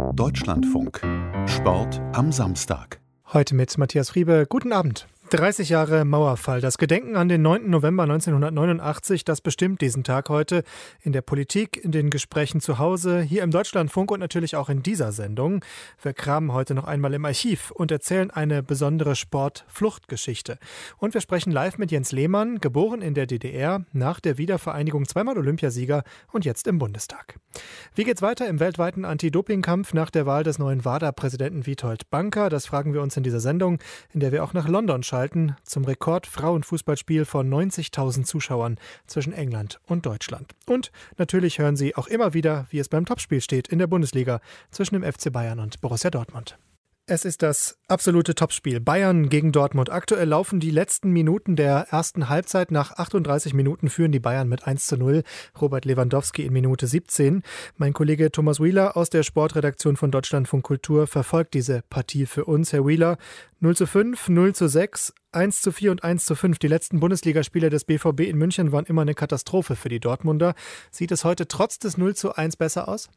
Deutschlandfunk. Sport am Samstag. Heute mit Matthias Friebe. Guten Abend. 30 Jahre Mauerfall. Das Gedenken an den 9. November 1989, das bestimmt diesen Tag heute in der Politik, in den Gesprächen zu Hause, hier im Deutschlandfunk und natürlich auch in dieser Sendung. Wir kramen heute noch einmal im Archiv und erzählen eine besondere Sport-Fluchtgeschichte. Und wir sprechen live mit Jens Lehmann, geboren in der DDR, nach der Wiedervereinigung zweimal Olympiasieger und jetzt im Bundestag. Wie geht's weiter im weltweiten Anti-Doping-Kampf nach der Wahl des neuen WADA-Präsidenten Witold Banker? Das fragen wir uns in dieser Sendung, in der wir auch nach London schauen. Zum Rekord-Frauenfußballspiel von 90.000 Zuschauern zwischen England und Deutschland. Und natürlich hören Sie auch immer wieder, wie es beim Topspiel steht in der Bundesliga zwischen dem FC Bayern und Borussia Dortmund. Es ist das absolute Topspiel. Bayern gegen Dortmund. Aktuell laufen die letzten Minuten der ersten Halbzeit. Nach 38 Minuten führen die Bayern mit 1:0. Robert Lewandowski in Minute 17. Mein Kollege Thomas Wheeler aus der Sportredaktion von Deutschlandfunk Kultur verfolgt diese Partie für uns. Herr Wheeler, 0:5, 0:6, 1:4 und 1:5. Die letzten Bundesligaspiele des BVB in München waren immer eine Katastrophe für die Dortmunder. Sieht es heute trotz des 0:1 besser aus?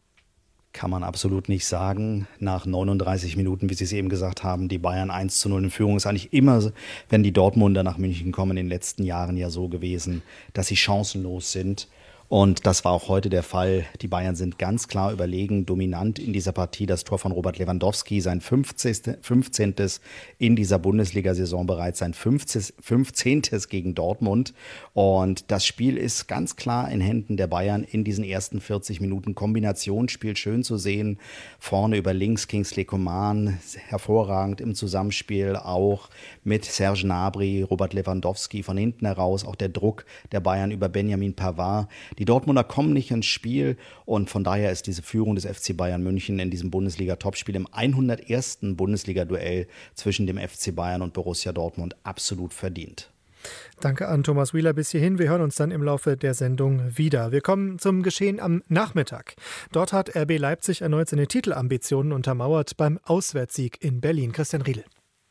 Kann man absolut nicht sagen. Nach 39 Minuten, wie Sie es eben gesagt haben, die Bayern 1:0 in Führung. Ist eigentlich immer, wenn die Dortmunder nach München kommen, in den letzten Jahren ja so gewesen, dass sie chancenlos sind. Und das war auch heute der Fall. Die Bayern sind ganz klar überlegen, dominant in dieser Partie. Das Tor von Robert Lewandowski, sein 15. in dieser Bundesliga-Saison, bereits sein 15. gegen Dortmund. Und das Spiel ist ganz klar in Händen der Bayern in diesen ersten 40 Minuten. Kombinationsspiel schön zu sehen. Vorne über links Kingsley Coman, hervorragend im Zusammenspiel auch mit Serge Gnabry, Robert Lewandowski von hinten heraus. Auch der Druck der Bayern über Benjamin Pavard. Die Dortmunder kommen nicht ins Spiel und von daher ist diese Führung des FC Bayern München in diesem Bundesliga-Topspiel im 101. Bundesliga-Duell zwischen dem FC Bayern und Borussia Dortmund absolut verdient. Danke an Thomas Wheeler bis hierhin. Wir hören uns dann im Laufe der Sendung wieder. Wir kommen zum Geschehen am Nachmittag. Dort hat RB Leipzig erneut seine Titelambitionen untermauert beim Auswärtssieg in Berlin. Christian Riedel.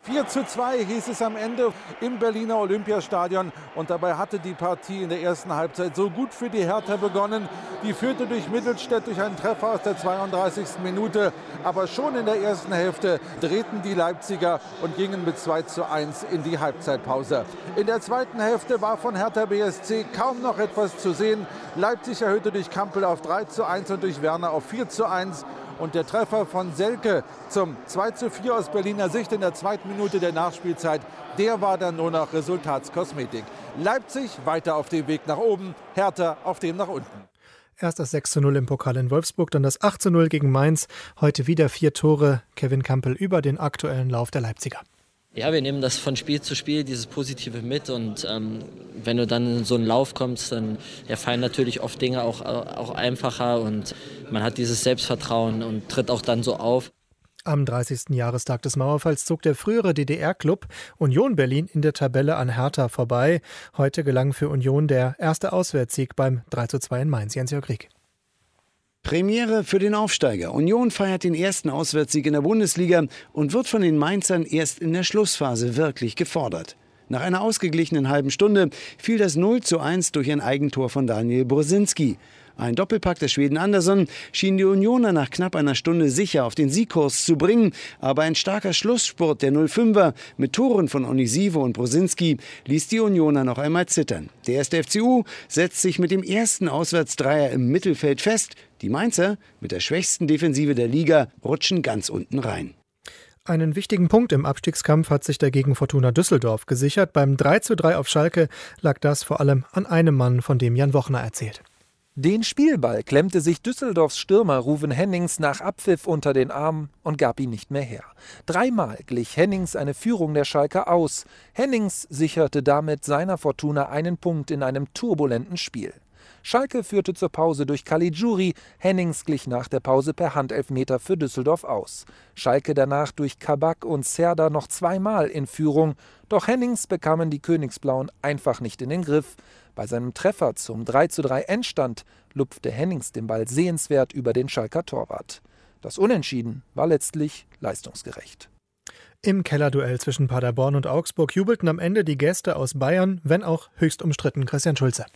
4:2 hieß es am Ende im Berliner Olympiastadion und dabei hatte die Partie in der ersten Halbzeit so gut für die Hertha begonnen. Die führte durch Mittelstädt durch einen Treffer aus der 32. Minute, aber schon in der ersten Hälfte drehten die Leipziger und gingen mit 2:1 in die Halbzeitpause. In der zweiten Hälfte war von Hertha BSC kaum noch etwas zu sehen. Leipzig erhöhte durch Kampel auf 3:1 und durch Werner auf 4:1. Und der Treffer von Selke zum 2:4 aus Berliner Sicht in der zweiten Minute der Nachspielzeit, der war dann nur noch Resultatskosmetik. Leipzig weiter auf dem Weg nach oben, Hertha auf dem nach unten. Erst das 6:0 im Pokal in Wolfsburg, dann das 8:0 gegen Mainz. Heute wieder 4 Tore. Kevin Kampel über den aktuellen Lauf der Leipziger. Ja, wir nehmen das von Spiel zu Spiel, dieses Positive mit und wenn du dann in so einen Lauf kommst, dann fallen natürlich oft Dinge auch einfacher und man hat dieses Selbstvertrauen und tritt auch dann so auf. Am 30. Jahrestag des Mauerfalls zog der frühere DDR-Club Union Berlin in der Tabelle an Hertha vorbei. Heute gelang für Union der erste Auswärtssieg beim 3:2 in Mainz. Jens-Jörg Rieck. Premiere für den Aufsteiger. Union feiert den ersten Auswärtssieg in der Bundesliga und wird von den Mainzern erst in der Schlussphase wirklich gefordert. Nach einer ausgeglichenen halben Stunde fiel das 0:1 durch ein Eigentor von Daniel Brosinski. Ein Doppelpack des Schweden Andersson schien die Unioner nach knapp einer Stunde sicher auf den Siegkurs zu bringen, aber ein starker Schlussspurt der 05er mit Toren von Onisivo und Brosinski ließ die Unioner noch einmal zittern. Der erste FCU setzt sich mit dem ersten Auswärtsdreier im Mittelfeld fest. Die Mainzer, mit der schwächsten Defensive der Liga, rutschen ganz unten rein. Einen wichtigen Punkt im Abstiegskampf hat sich dagegen Fortuna Düsseldorf gesichert. Beim 3:3 auf Schalke lag das vor allem an einem Mann, von dem Jan Wochner erzählt. Den Spielball klemmte sich Düsseldorfs Stürmer Ruven Hennings nach Abpfiff unter den Arm und gab ihn nicht mehr her. 3-mal glich Hennings eine Führung der Schalker aus. Hennings sicherte damit seiner Fortuna einen Punkt in einem turbulenten Spiel. Schalke führte zur Pause durch Caligiuri, Hennings glich nach der Pause per Handelfmeter für Düsseldorf aus. Schalke danach durch Kabak und Serdar noch 2-mal in Führung, doch Hennings bekamen die Königsblauen einfach nicht in den Griff. Bei seinem Treffer zum 3:3 Endstand lupfte Hennings den Ball sehenswert über den Schalker Torwart. Das Unentschieden war letztlich leistungsgerecht. Im Kellerduell zwischen Paderborn und Augsburg jubelten am Ende die Gäste aus Bayern, wenn auch höchst umstritten. Christian Schulze.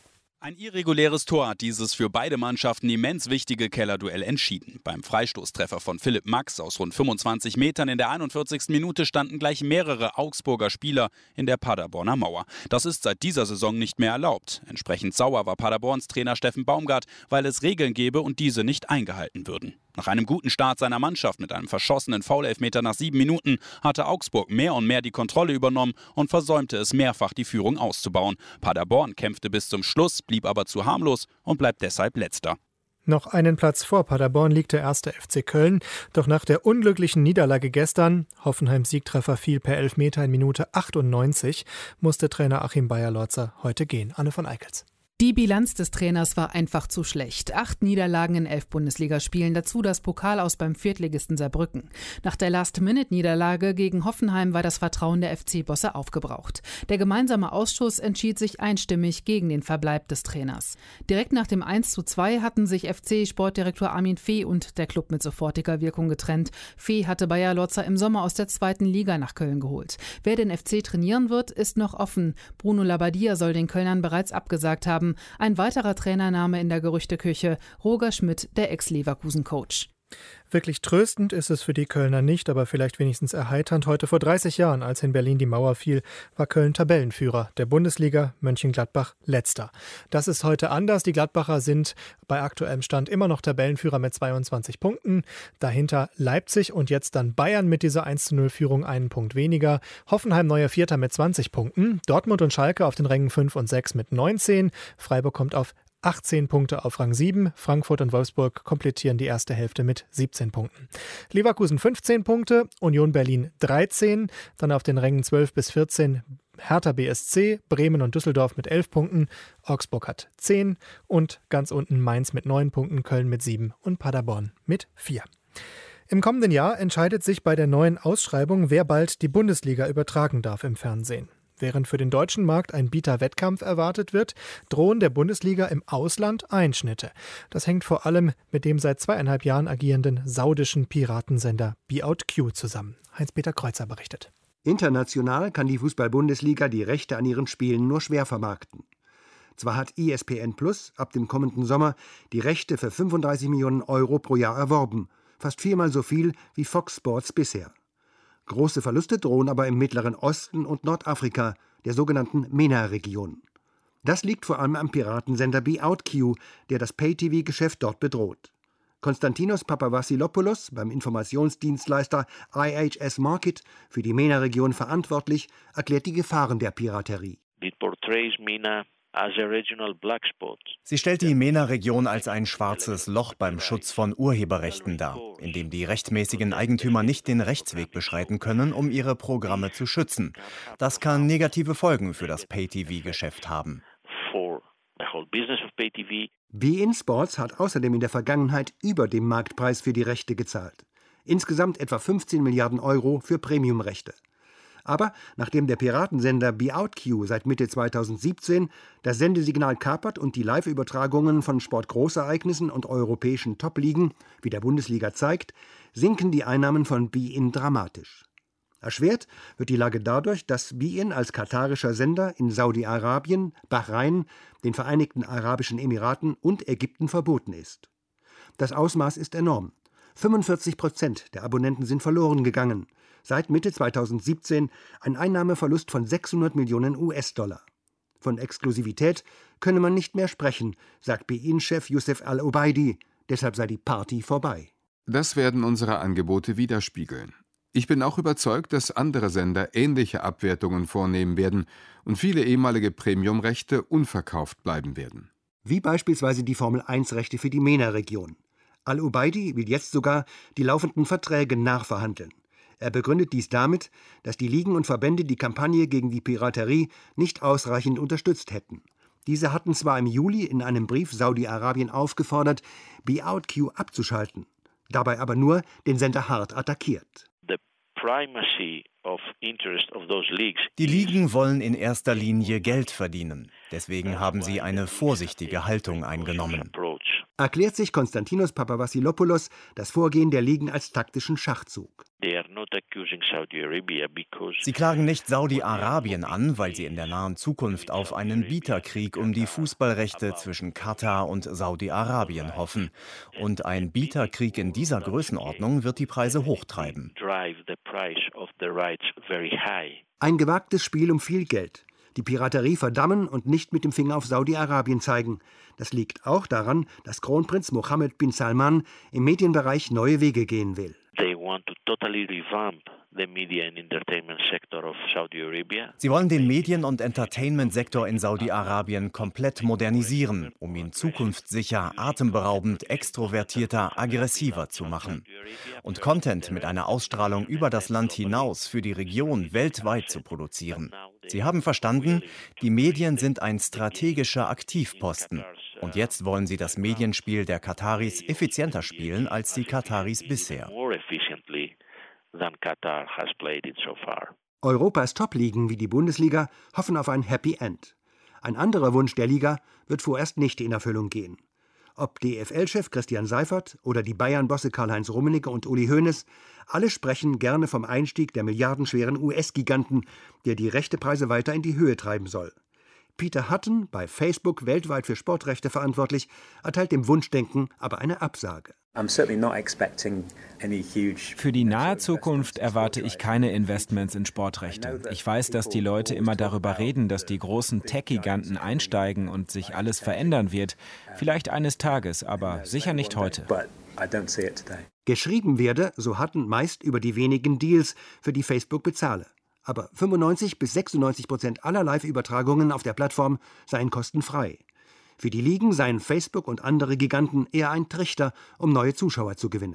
Ein irreguläres Tor hat dieses für beide Mannschaften immens wichtige Kellerduell entschieden. Beim Freistoßtreffer von Philipp Max aus rund 25 Metern in der 41. Minute standen gleich mehrere Augsburger Spieler in der Paderborner Mauer. Das ist seit dieser Saison nicht mehr erlaubt. Entsprechend sauer war Paderborns Trainer Steffen Baumgart, weil es Regeln gäbe und diese nicht eingehalten würden. Nach einem guten Start seiner Mannschaft mit einem verschossenen Foul-Elfmeter nach 7 Minuten hatte Augsburg mehr und mehr die Kontrolle übernommen und versäumte es mehrfach, die Führung auszubauen. Paderborn kämpfte bis zum Schluss, blieb aber zu harmlos und bleibt deshalb Letzter. Noch einen Platz vor Paderborn liegt der 1. FC Köln. Doch nach der unglücklichen Niederlage gestern, Hoffenheims Siegtreffer fiel per Elfmeter in Minute 98, musste Trainer Achim Beyer-Lorzer heute gehen. Anne von Eickels. Die Bilanz des Trainers war einfach zu schlecht. 8 Niederlagen in 11 Bundesligaspielen, dazu das Pokalaus beim Viertligisten Saarbrücken. Nach der Last-Minute-Niederlage gegen Hoffenheim war das Vertrauen der FC-Bosse aufgebraucht. Der gemeinsame Ausschuss entschied sich einstimmig gegen den Verbleib des Trainers. Direkt nach dem 1:2 hatten sich FC-Sportdirektor Armin Fee und der Club mit sofortiger Wirkung getrennt. Fee hatte Beyer-Lorzer im Sommer aus der 2. Liga nach Köln geholt. Wer den FC trainieren wird, ist noch offen. Bruno Labbadia soll den Kölnern bereits abgesagt haben. Ein weiterer Trainername in der Gerüchteküche, Roger Schmidt, der Ex-Leverkusen-Coach. Wirklich tröstend ist es für die Kölner nicht, aber vielleicht wenigstens erheiternd. Heute vor 30 Jahren, als in Berlin die Mauer fiel, war Köln Tabellenführer der Bundesliga, Mönchengladbach letzter. Das ist heute anders. Die Gladbacher sind bei aktuellem Stand immer noch Tabellenführer mit 22 Punkten. Dahinter Leipzig und jetzt dann Bayern mit dieser 1:0-Führung einen Punkt weniger. Hoffenheim neuer Vierter mit 20 Punkten. Dortmund und Schalke auf den Rängen 5 und 6 mit 19. Freiburg kommt auf 18 Punkte auf Rang 7. Frankfurt und Wolfsburg komplettieren die erste Hälfte mit 17 Punkten. Leverkusen 15 Punkte, Union Berlin 13, dann auf den Rängen 12 bis 14 Hertha BSC, Bremen und Düsseldorf mit 11 Punkten, Augsburg hat 10 und ganz unten Mainz mit 9 Punkten, Köln mit 7 und Paderborn mit 4. Im kommenden Jahr entscheidet sich bei der neuen Ausschreibung, wer bald die Bundesliga übertragen darf im Fernsehen. Während für den deutschen Markt ein bieder Wettkampf erwartet wird, drohen der Bundesliga im Ausland Einschnitte. Das hängt vor allem mit dem seit 2,5 Jahren agierenden saudischen Piratensender BeOutQ zusammen. Heinz-Peter Kreuzer berichtet. International kann die Fußball-Bundesliga die Rechte an ihren Spielen nur schwer vermarkten. Zwar hat ESPN Plus ab dem kommenden Sommer die Rechte für 35 Millionen Euro pro Jahr erworben, fast 4-mal so viel wie Fox Sports bisher. Große Verluste drohen aber im Mittleren Osten und Nordafrika, der sogenannten MENA-Region. Das liegt vor allem am Piratensender BeOutQ, der das Pay-TV-Geschäft dort bedroht. Konstantinos Papavassilopoulos, beim Informationsdienstleister IHS Markit für die MENA-Region verantwortlich, erklärt die Gefahren der Piraterie. It portrays MENA as a regional black spot. Sie stellt die MENA-Region als ein schwarzes Loch beim Schutz von Urheberrechten dar, in dem die rechtmäßigen Eigentümer nicht den Rechtsweg beschreiten können, um ihre Programme zu schützen. Das kann negative Folgen für das Pay-TV-Geschäft haben. beIN Sports hat außerdem in der Vergangenheit über dem Marktpreis für die Rechte gezahlt. Insgesamt etwa 15 Milliarden Euro für Premium-Rechte. Aber nachdem der Piratensender BeOutQ seit Mitte 2017 das Sendesignal kapert und die Live-Übertragungen von Sportgroßereignissen und europäischen Top-Ligen wie der Bundesliga zeigt, sinken die Einnahmen von beIN dramatisch. Erschwert wird die Lage dadurch, dass beIN als katarischer Sender in Saudi-Arabien, Bahrain, den Vereinigten Arabischen Emiraten und Ägypten verboten ist. Das Ausmaß ist enorm. 45% der Abonnenten sind verloren gegangen. Seit Mitte 2017 ein Einnahmeverlust von 600 Millionen US-Dollar. Von Exklusivität könne man nicht mehr sprechen, sagt beIN-Chef Youssef Al-Obaidi. Deshalb sei die Party vorbei. Das werden unsere Angebote widerspiegeln. Ich bin auch überzeugt, dass andere Sender ähnliche Abwertungen vornehmen werden und viele ehemalige Premium-Rechte unverkauft bleiben werden. Wie beispielsweise die Formel-1-Rechte für die MENA-Region. Al-Obaidi will jetzt sogar die laufenden Verträge nachverhandeln. Er begründet dies damit, dass die Ligen und Verbände die Kampagne gegen die Piraterie nicht ausreichend unterstützt hätten. Diese hatten zwar im Juli in einem Brief Saudi-Arabien aufgefordert, BeOutQ abzuschalten, dabei aber nur den Sender hart attackiert. Die Ligen wollen in erster Linie Geld verdienen. Deswegen haben sie eine vorsichtige Haltung eingenommen. Erklärt sich Konstantinos Papavassilopoulos das Vorgehen der Ligen als taktischen Schachzug. Sie klagen nicht Saudi-Arabien an, weil sie in der nahen Zukunft auf einen Bieterkrieg um die Fußballrechte zwischen Katar und Saudi-Arabien hoffen. Und ein Bieterkrieg in dieser Größenordnung wird die Preise hochtreiben. Ein gewagtes Spiel um viel Geld. Die Piraterie verdammen und nicht mit dem Finger auf Saudi-Arabien zeigen. Das liegt auch daran, dass Kronprinz Mohammed bin Salman im Medienbereich neue Wege gehen will. Sie wollen den Medien- und Entertainment-Sektor in Saudi-Arabien komplett modernisieren, um ihn zukunftssicher, atemberaubend, extrovertierter, aggressiver zu machen. Und Content mit einer Ausstrahlung über das Land hinaus für die Region weltweit zu produzieren. Sie haben verstanden, die Medien sind ein strategischer Aktivposten. Und jetzt wollen sie das Medienspiel der Kataris effizienter spielen als die Kataris bisher. Europas Top-Ligen wie die Bundesliga hoffen auf ein Happy End. Ein anderer Wunsch der Liga wird vorerst nicht in Erfüllung gehen. Ob DFL-Chef Christian Seifert oder die Bayern-Bosse Karl-Heinz Rummenigge und Uli Hoeneß, alle sprechen gerne vom Einstieg der milliardenschweren US-Giganten, der die Rechtepreise weiter in die Höhe treiben soll. Peter Hutton, bei Facebook weltweit für Sportrechte verantwortlich, erteilt dem Wunschdenken aber eine Absage. Für die nahe Zukunft erwarte ich keine Investments in Sportrechte. Ich weiß, dass die Leute immer darüber reden, dass die großen Tech-Giganten einsteigen und sich alles verändern wird. Vielleicht eines Tages, aber sicher nicht heute. Geschrieben werde, so Hutton, meist über die wenigen Deals, für die Facebook bezahle. Aber 95-96% aller Live-Übertragungen auf der Plattform seien kostenfrei. Für die Ligen seien Facebook und andere Giganten eher ein Trichter, um neue Zuschauer zu gewinnen.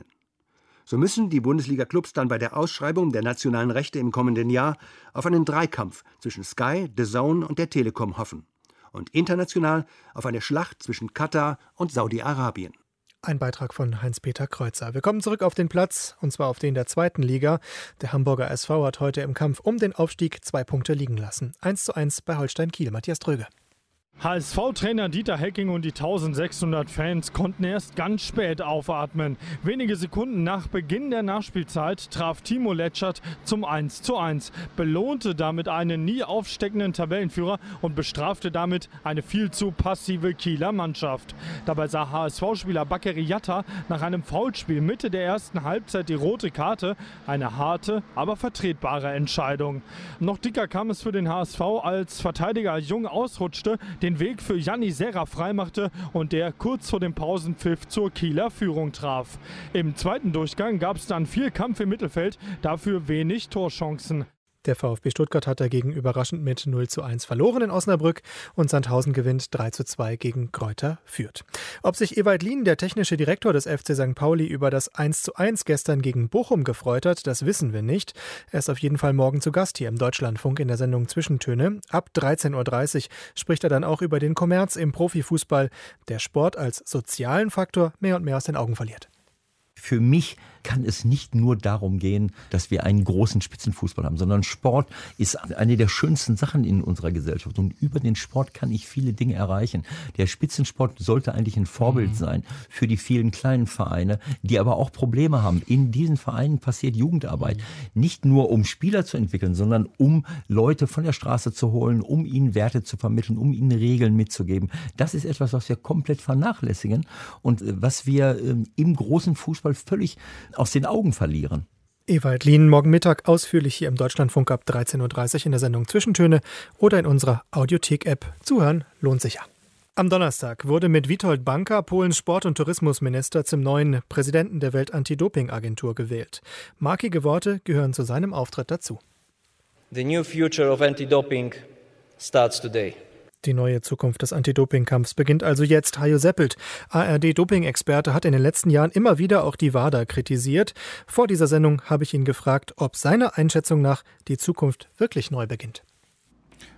So müssen die Bundesliga-Clubs dann bei der Ausschreibung der nationalen Rechte im kommenden Jahr auf einen Dreikampf zwischen Sky, DAZN und der Telekom hoffen. Und international auf eine Schlacht zwischen Katar und Saudi-Arabien. Ein Beitrag von Heinz-Peter Kreuzer. Wir kommen zurück auf den Platz, und zwar auf den der zweiten Liga. Der Hamburger SV hat heute im Kampf um den Aufstieg 2 Punkte liegen lassen. 1:1 bei Holstein Kiel. Matthias Dröge. HSV-Trainer Dieter Hecking und die 1600 Fans konnten erst ganz spät aufatmen. Wenige Sekunden nach Beginn der Nachspielzeit traf Timo Letschert zum 1:1, belohnte damit einen nie aufsteckenden Tabellenführer und bestrafte damit eine viel zu passive Kieler Mannschaft. Dabei sah HSV-Spieler Bakary Yatta nach einem Foulspiel Mitte der ersten Halbzeit die rote Karte, eine harte, aber vertretbare Entscheidung. Noch dicker kam es für den HSV, als Verteidiger Jung ausrutschte, den Weg für Janni Serra freimachte und der kurz vor dem Pausenpfiff zur Kieler Führung traf. Im zweiten Durchgang gab es dann viel Kampf im Mittelfeld, dafür wenig Torchancen. Der VfB Stuttgart hat dagegen überraschend mit 0:1 verloren in Osnabrück und Sandhausen gewinnt 3:2 gegen Greuther Fürth. Ob sich Ewald Lien, der technische Direktor des FC St. Pauli, über das 1:1 gestern gegen Bochum gefreut hat, das wissen wir nicht. Er ist auf jeden Fall morgen zu Gast hier im Deutschlandfunk in der Sendung Zwischentöne. Ab 13:30 Uhr spricht er dann auch über den Kommerz im Profifußball, der Sport als sozialen Faktor mehr und mehr aus den Augen verliert. Für mich kann es nicht nur darum gehen, dass wir einen großen Spitzenfußball haben, sondern Sport ist eine der schönsten Sachen in unserer Gesellschaft. Und über den Sport kann ich viele Dinge erreichen. Der Spitzensport sollte eigentlich ein Vorbild sein für die vielen kleinen Vereine, die aber auch Probleme haben. In diesen Vereinen passiert Jugendarbeit. Nicht nur, um Spieler zu entwickeln, sondern um Leute von der Straße zu holen, um ihnen Werte zu vermitteln, um ihnen Regeln mitzugeben. Das ist etwas, was wir komplett vernachlässigen und was wir im großen Fußball völlig aus den Augen verlieren. Ewald Lien morgen Mittag ausführlich hier im Deutschlandfunk ab 13:30 Uhr in der Sendung Zwischentöne oder in unserer Audiothek-App. Zuhören lohnt sich ja. Am Donnerstag wurde mit Witold Banka Polens Sport- und Tourismusminister zum neuen Präsidenten der Welt-Anti-Doping-Agentur gewählt. Markige Worte gehören zu seinem Auftritt dazu. The new future of anti-doping starts today. Die neue Zukunft des Anti-Doping-Kampfs beginnt also jetzt. Hajo Seppelt, ARD-Doping-Experte, hat in den letzten Jahren immer wieder auch die WADA kritisiert. Vor dieser Sendung habe ich ihn gefragt, ob seiner Einschätzung nach die Zukunft wirklich neu beginnt.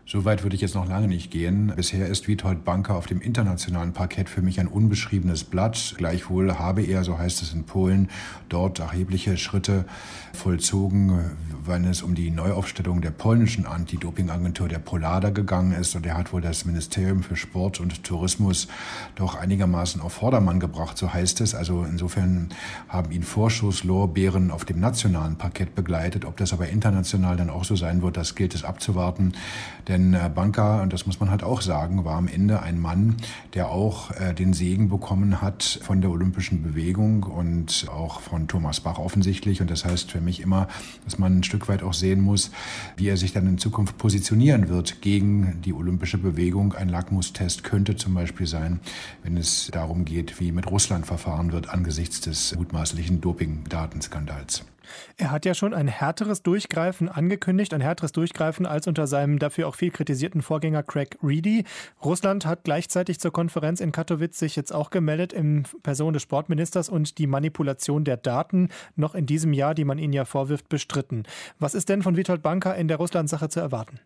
So weit würde ich jetzt noch lange nicht gehen. Bisher ist Witold Banka auf dem internationalen Parkett für mich ein unbeschriebenes Blatt. Gleichwohl habe er, so heißt es in Polen, dort erhebliche Schritte vollzogen, wenn es um die Neuaufstellung der polnischen Anti-Doping-Agentur der Polada gegangen ist. Und er hat wohl das Ministerium für Sport und Tourismus doch einigermaßen auf Vordermann gebracht, so heißt es. Also insofern haben ihn Vorschusslorbeeren auf dem nationalen Parkett begleitet. Ob das aber international dann auch so sein wird, das gilt es abzuwarten. Denn Banka, und das muss man halt auch sagen, war am Ende ein Mann, der auch den Segen bekommen hat von der olympischen Bewegung und auch von Thomas Bach offensichtlich. Und das heißt für mich immer, dass man ein Stück weit auch sehen muss, wie er sich dann in Zukunft positionieren wird gegen die olympische Bewegung. Ein Lackmustest könnte zum Beispiel sein, wenn es darum geht, wie mit Russland verfahren wird angesichts des mutmaßlichen Doping-Datenskandals. Er hat ja schon ein härteres Durchgreifen angekündigt, ein härteres Durchgreifen als unter seinem dafür auch viel kritisierten Vorgänger Craig Reedy. Russland hat gleichzeitig zur Konferenz in Katowice sich jetzt auch gemeldet in Person des Sportministers und die Manipulation der Daten noch in diesem Jahr, die man ihnen ja vorwirft, bestritten. Was ist denn von Witold Banka in der Russland-Sache zu erwarten?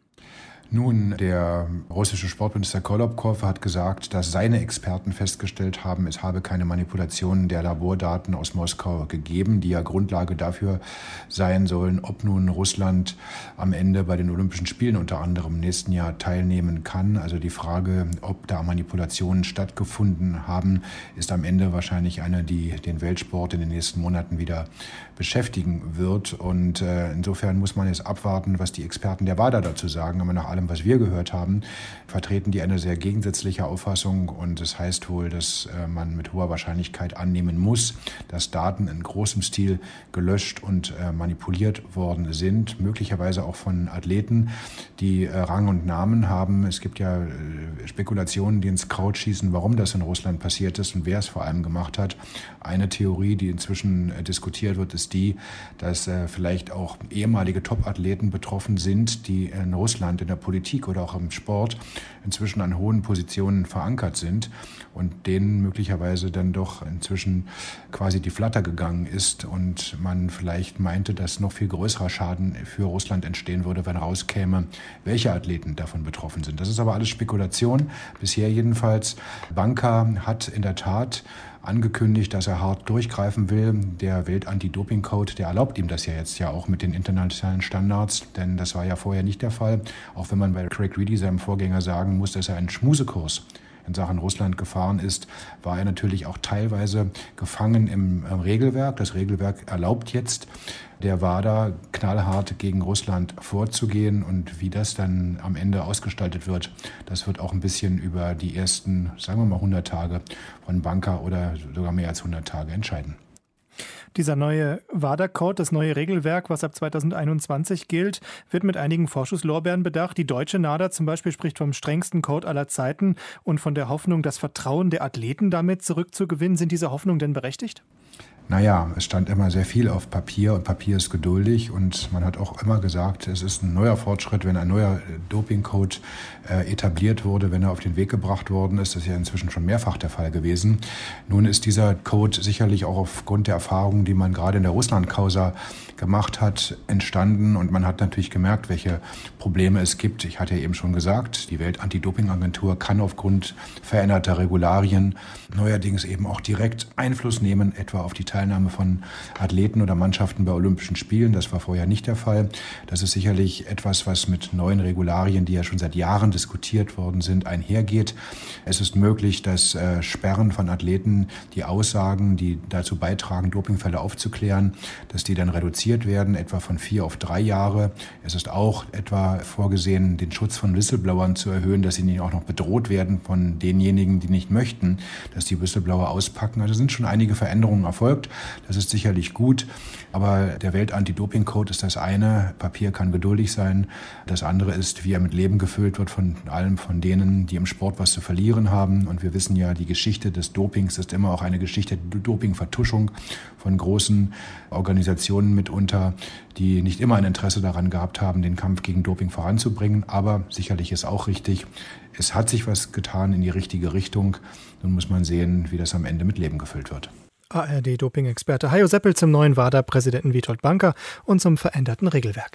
Nun, der russische Sportminister Kolobkow hat gesagt, dass seine Experten festgestellt haben, es habe keine Manipulationen der Labordaten aus Moskau gegeben, die ja Grundlage dafür sein sollen, ob nun Russland am Ende bei den Olympischen Spielen unter anderem im nächsten Jahr teilnehmen kann. Also die Frage, ob da Manipulationen stattgefunden haben, ist am Ende wahrscheinlich eine, die den Weltsport in den nächsten Monaten wieder beschäftigen wird. Und insofern muss man jetzt abwarten, was die Experten der WADA dazu sagen. Aber nach allem, was wir gehört haben, vertreten die eine sehr gegensätzliche Auffassung. Und das heißt wohl, dass man mit hoher Wahrscheinlichkeit annehmen muss, dass Daten in großem Stil gelöscht und manipuliert worden sind. Möglicherweise auch von Athleten, die Rang und Namen haben. Es gibt ja Spekulationen, die ins Kraut schießen, warum das in Russland passiert ist und wer es vor allem gemacht hat. Eine Theorie, die inzwischen diskutiert wird, ist die, dass vielleicht auch ehemalige Top-Athleten betroffen sind, die in Russland in der Politik oder auch im Sport inzwischen an hohen Positionen verankert sind und denen möglicherweise dann doch inzwischen quasi die Flatter gegangen ist und man vielleicht meinte, dass noch viel größerer Schaden für Russland entstehen würde, wenn rauskäme, welche Athleten davon betroffen sind. Das ist aber alles Spekulation, bisher jedenfalls. Banka hat in der Tat angekündigt, dass er hart durchgreifen will. Der Welt-Anti-Doping-Code, der erlaubt ihm das ja jetzt ja auch mit den internationalen Standards, denn das war ja vorher nicht der Fall. Auch wenn man bei Craig Reedy, seinem Vorgänger, sagen muss, dass er einen Schmusekurs in Sachen Russland gefahren ist, war er natürlich auch teilweise gefangen im Regelwerk. Das Regelwerk erlaubt jetzt der WADA knallhart gegen Russland vorzugehen und wie das dann am Ende ausgestaltet wird, das wird auch ein bisschen über die ersten, sagen wir mal 100 Tage von Banka oder sogar mehr als 100 Tage entscheiden. Dieser neue WADA-Code, das neue Regelwerk, was ab 2021 gilt, wird mit einigen Vorschusslorbeeren bedacht. Die deutsche NADA zum Beispiel spricht vom strengsten Code aller Zeiten und von der Hoffnung, das Vertrauen der Athleten damit zurückzugewinnen. Sind diese Hoffnungen denn berechtigt? Naja, es stand immer sehr viel auf Papier und Papier ist geduldig und man hat auch immer gesagt, es ist ein neuer Fortschritt, wenn ein neuer Doping-Code etabliert wurde, wenn er auf den Weg gebracht worden ist. Das ist ja inzwischen schon mehrfach der Fall gewesen. Nun ist dieser Code sicherlich auch aufgrund der Erfahrungen, die man gerade in der Russland-Causa gemacht hat, entstanden und man hat natürlich gemerkt, welche Probleme es gibt. Ich hatte ja eben schon gesagt, die Welt-Anti-Doping-Agentur kann aufgrund veränderter Regularien neuerdings eben auch direkt Einfluss nehmen, etwa auf die Teilnahme von Athleten oder Mannschaften bei Olympischen Spielen. Das war vorher nicht der Fall. Das ist sicherlich etwas, was mit neuen Regularien, die ja schon seit Jahren diskutiert worden sind, einhergeht. Es ist möglich, dass Sperren von Athleten, die Aussagen, die dazu beitragen, Dopingfälle aufzuklären, dass die dann reduziert werden, etwa von 4 auf 3 Jahre. Es ist auch etwa vorgesehen, den Schutz von Whistleblowern zu erhöhen, dass sie nicht auch noch bedroht werden von denjenigen, die nicht möchten, dass die Whistleblower auspacken. Also sind schon einige Veränderungen erfolgt. Das ist sicherlich gut, aber der Welt-Anti-Doping-Code ist das eine. Papier kann geduldig sein. Das andere ist, wie er mit Leben gefüllt wird von allem von denen, die im Sport was zu verlieren haben. Und wir wissen ja, die Geschichte des Dopings ist immer auch eine Geschichte der Dopingvertuschung von großen Organisationen mitunter, die nicht immer ein Interesse daran gehabt haben, den Kampf gegen Doping voranzubringen. Aber sicherlich ist auch richtig, es hat sich was getan in die richtige Richtung. Nun muss man sehen, wie das am Ende mit Leben gefüllt wird. ARD-Doping-Experte Hajo Seppel zum neuen WADA-Präsidenten Witold Banka und zum veränderten Regelwerk.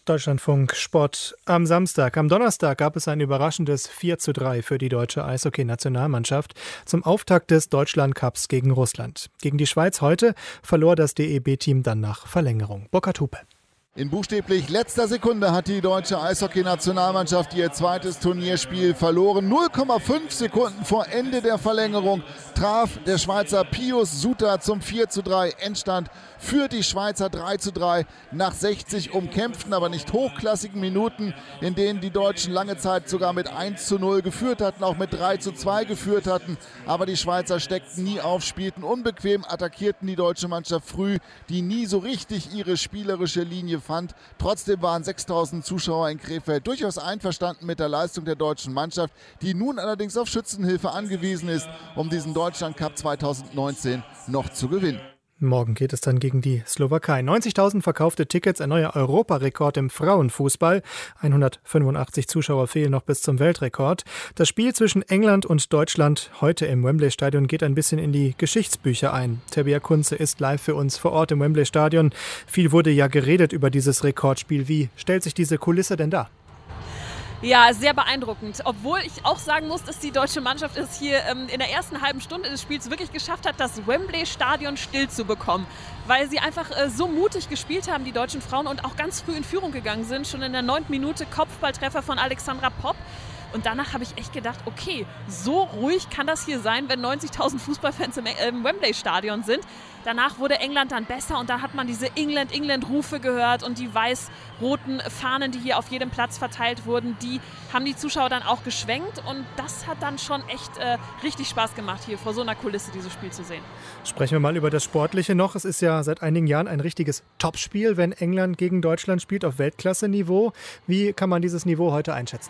Deutschlandfunk Sport am Samstag. Am Donnerstag gab es ein überraschendes 4:3 für die deutsche Eishockey-Nationalmannschaft zum Auftakt des Deutschland-Cups gegen Russland. Gegen die Schweiz heute verlor das DEB-Team dann nach Verlängerung. Burkhard Hupe. In buchstäblich letzter Sekunde hat die deutsche Eishockey-Nationalmannschaft ihr zweites Turnierspiel verloren. 0,5 Sekunden vor Ende der Verlängerung traf der Schweizer Pius Suter zum 4:3 Endstand für die Schweizer 3:3 nach 60 umkämpften, aber nicht hochklassigen Minuten, in denen die Deutschen lange Zeit sogar mit 1:0 geführt hatten, auch mit 3:2 geführt hatten. Aber die Schweizer steckten nie auf, spielten unbequem, attackierten die deutsche Mannschaft früh, die nie so richtig ihre spielerische Linie fand. Trotzdem waren 6.000 Zuschauer in Krefeld durchaus einverstanden mit der Leistung der deutschen Mannschaft, die nun allerdings auf Schützenhilfe angewiesen ist, um diesen Deutschland-Cup 2019 noch zu gewinnen. Morgen geht es dann gegen die Slowakei. 90.000 verkaufte Tickets, ein neuer Europarekord im Frauenfußball. 185 Zuschauer fehlen noch bis zum Weltrekord. Das Spiel zwischen England und Deutschland heute im Wembley-Stadion geht ein bisschen in die Geschichtsbücher ein. Tabea Kunze ist live für uns vor Ort im Wembley-Stadion. Viel wurde ja geredet über dieses Rekordspiel. Wie stellt sich diese Kulisse denn dar? Ja, sehr beeindruckend. Obwohl ich auch sagen muss, dass die deutsche Mannschaft es hier in der ersten halben Stunde des Spiels wirklich geschafft hat, das Wembley-Stadion still zu bekommen. Weil sie einfach so mutig gespielt haben, die deutschen Frauen, und auch ganz früh in Führung gegangen sind. Schon in der 9. Minute Kopfballtreffer von Alexandra Popp. Und danach habe ich echt gedacht, okay, so ruhig kann das hier sein, wenn 90.000 Fußballfans im Wembley-Stadion sind. Danach wurde England dann besser und dann hat man diese England-Rufe gehört und die weiß-roten Fahnen, die hier auf jedem Platz verteilt wurden, die haben die Zuschauer dann auch geschwenkt und das hat dann schon echt richtig Spaß gemacht, hier vor so einer Kulisse dieses Spiel zu sehen. Sprechen wir mal über das Sportliche noch. Es ist ja seit einigen Jahren ein richtiges Topspiel, wenn England gegen Deutschland spielt auf Weltklasse-Niveau. Wie kann man dieses Niveau heute einschätzen?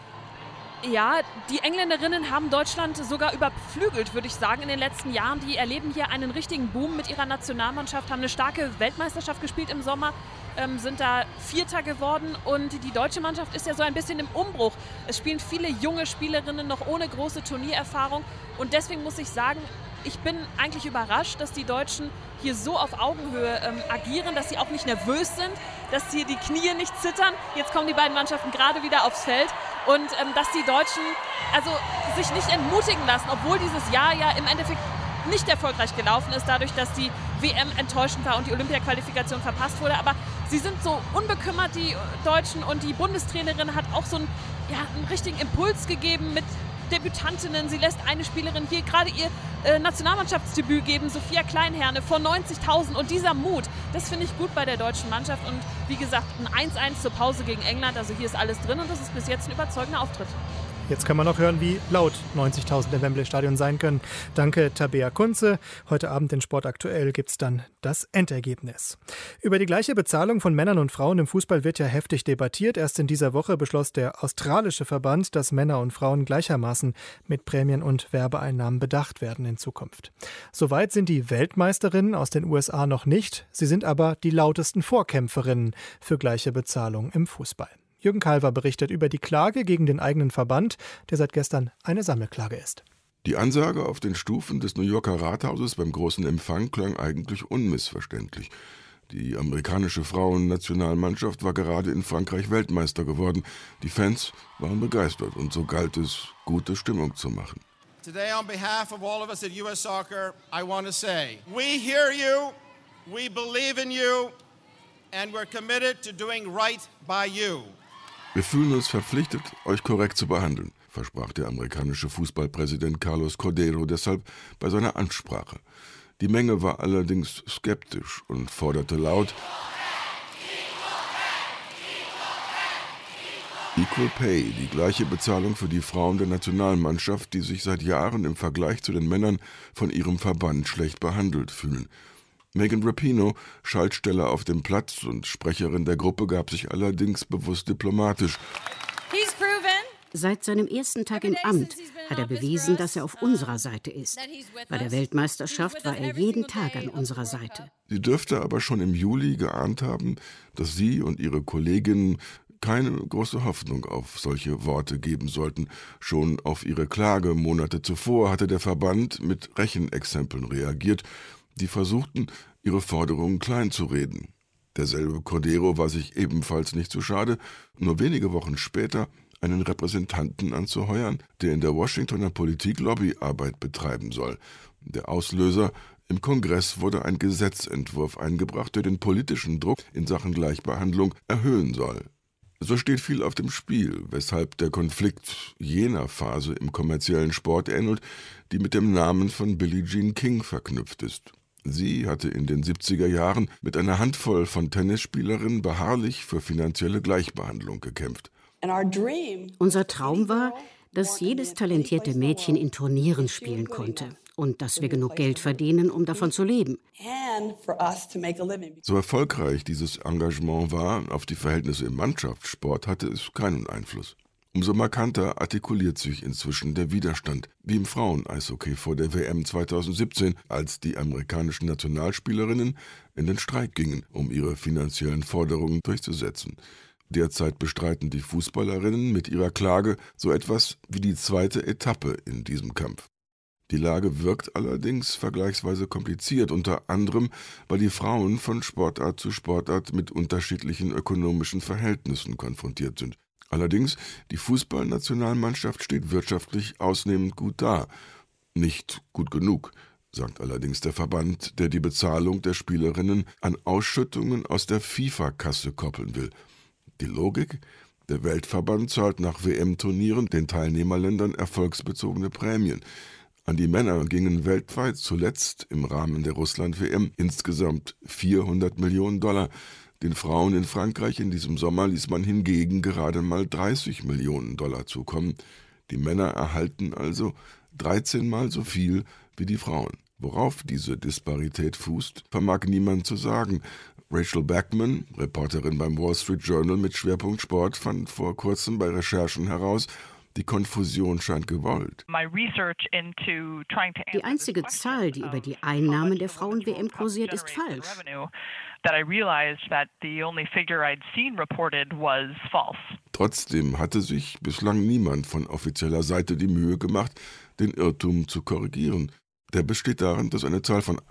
Ja, die Engländerinnen haben Deutschland sogar überflügelt, würde ich sagen, in den letzten Jahren. Die erleben hier einen richtigen Boom mit ihrer Nationalmannschaft, haben eine starke Weltmeisterschaft gespielt im Sommer, sind da Vierter geworden und die deutsche Mannschaft ist ja so ein bisschen im Umbruch. Es spielen viele junge Spielerinnen noch ohne große Turniererfahrung und deswegen muss ich sagen, ich bin eigentlich überrascht, dass die Deutschen hier so auf Augenhöhe agieren, dass sie auch nicht nervös sind, dass hier die Knie nicht zittern. Jetzt kommen die beiden Mannschaften gerade wieder aufs Feld und dass die Deutschen also sich nicht entmutigen lassen, obwohl dieses Jahr ja im Endeffekt nicht erfolgreich gelaufen ist, dadurch, dass die WM enttäuschend war und die Olympia-Qualifikation verpasst wurde. Aber sie sind so unbekümmert, die Deutschen, und die Bundestrainerin hat auch so einen richtigen Impuls gegeben mit Debütantinnen. Sie lässt eine Spielerin hier gerade ihr Nationalmannschaftsdebüt geben, Sophia Kleinherne, vor 90.000. Und dieser Mut, das finde ich gut bei der deutschen Mannschaft. Und wie gesagt, ein 1:1 zur Pause gegen England. Also hier ist alles drin und das ist bis jetzt ein überzeugender Auftritt. Jetzt kann man noch hören, wie laut 90.000 im Wembley-Stadion sein können. Danke, Tabea Kunze. Heute Abend in Sport Aktuell gibt es dann das Endergebnis. Über die gleiche Bezahlung von Männern und Frauen im Fußball wird ja heftig debattiert. Erst in dieser Woche beschloss der australische Verband, dass Männer und Frauen gleichermaßen mit Prämien und Werbeeinnahmen bedacht werden in Zukunft. Soweit sind die Weltmeisterinnen aus den USA noch nicht. Sie sind aber die lautesten Vorkämpferinnen für gleiche Bezahlung im Fußball. Jürgen Kalver berichtet über die Klage gegen den eigenen Verband, der seit gestern eine Sammelklage ist. Die Ansage auf den Stufen des New Yorker Rathauses beim großen Empfang klang eigentlich unmissverständlich. Die amerikanische Frauennationalmannschaft war gerade in Frankreich Weltmeister geworden. Die Fans waren begeistert und so galt es, gute Stimmung zu machen. Today on behalf of all of us at US Soccer, I want to say, we hear you, we believe in you and we're committed to doing right by you. Wir fühlen uns verpflichtet, euch korrekt zu behandeln, versprach der amerikanische Fußballpräsident Carlos Cordeiro deshalb bei seiner Ansprache. Die Menge war allerdings skeptisch und forderte laut Equal Pay, die gleiche Bezahlung für die Frauen der Nationalmannschaft, die sich seit Jahren im Vergleich zu den Männern von ihrem Verband schlecht behandelt fühlen. Megan Rapinoe, Schaltstelle auf dem Platz und Sprecherin der Gruppe, gab sich allerdings bewusst diplomatisch. Seit seinem ersten Tag im Amt hat er bewiesen, dass er auf unserer Seite ist. Bei der Weltmeisterschaft war er jeden Tag an unserer Seite. Sie dürfte aber schon im Juli geahnt haben, dass sie und ihre Kolleginnen keine große Hoffnung auf solche Worte geben sollten. Schon auf ihre Klage Monate zuvor hatte der Verband mit Rechenexempeln reagiert, die versuchten, ihre Forderungen kleinzureden. Derselbe Cordero war sich ebenfalls nicht zu schade, nur wenige Wochen später einen Repräsentanten anzuheuern, der in der Washingtoner Politik Lobbyarbeit betreiben soll. Der Auslöser: im Kongress wurde ein Gesetzentwurf eingebracht, der den politischen Druck in Sachen Gleichbehandlung erhöhen soll. So steht viel auf dem Spiel, weshalb der Konflikt jener Phase im kommerziellen Sport ähnelt, die mit dem Namen von Billie Jean King verknüpft ist. Sie hatte in den 70er Jahren mit einer Handvoll von Tennisspielerinnen beharrlich für finanzielle Gleichbehandlung gekämpft. Unser Traum war, dass jedes talentierte Mädchen in Turnieren spielen konnte und dass wir genug Geld verdienen, um davon zu leben. So erfolgreich dieses Engagement war, auf die Verhältnisse im Mannschaftssport hatte es keinen Einfluss. Umso markanter artikuliert sich inzwischen der Widerstand, wie im Frauen-Eishockey vor der WM 2017, als die amerikanischen Nationalspielerinnen in den Streik gingen, um ihre finanziellen Forderungen durchzusetzen. Derzeit bestreiten die Fußballerinnen mit ihrer Klage so etwas wie die zweite Etappe in diesem Kampf. Die Lage wirkt allerdings vergleichsweise kompliziert, unter anderem, weil die Frauen von Sportart zu Sportart mit unterschiedlichen ökonomischen Verhältnissen konfrontiert sind. Allerdings, die Fußballnationalmannschaft steht wirtschaftlich ausnehmend gut da. Nicht gut genug, sagt allerdings der Verband, der die Bezahlung der Spielerinnen an Ausschüttungen aus der FIFA-Kasse koppeln will. Die Logik? Der Weltverband zahlt nach WM-Turnieren den Teilnehmerländern erfolgsbezogene Prämien. An die Männer gingen weltweit zuletzt im Rahmen der Russland-WM insgesamt $400 Millionen. Den Frauen in Frankreich in diesem Sommer ließ man hingegen gerade mal $30 Millionen zukommen. Die Männer erhalten also 13 Mal so viel wie die Frauen. Worauf diese Disparität fußt, vermag niemand zu sagen. Rachel Bachman, Reporterin beim Wall Street Journal mit Schwerpunkt Sport, fand vor kurzem bei Recherchen heraus, die Konfusion scheint gewollt. Die einzige Zahl, die über die Einnahmen der Frauen-WM kursiert, ist falsch. Trotzdem hatte sich bislang niemand von offizieller Seite die Mühe gemacht, den Irrtum zu korrigieren. Der besteht darin, dass eine Zahl von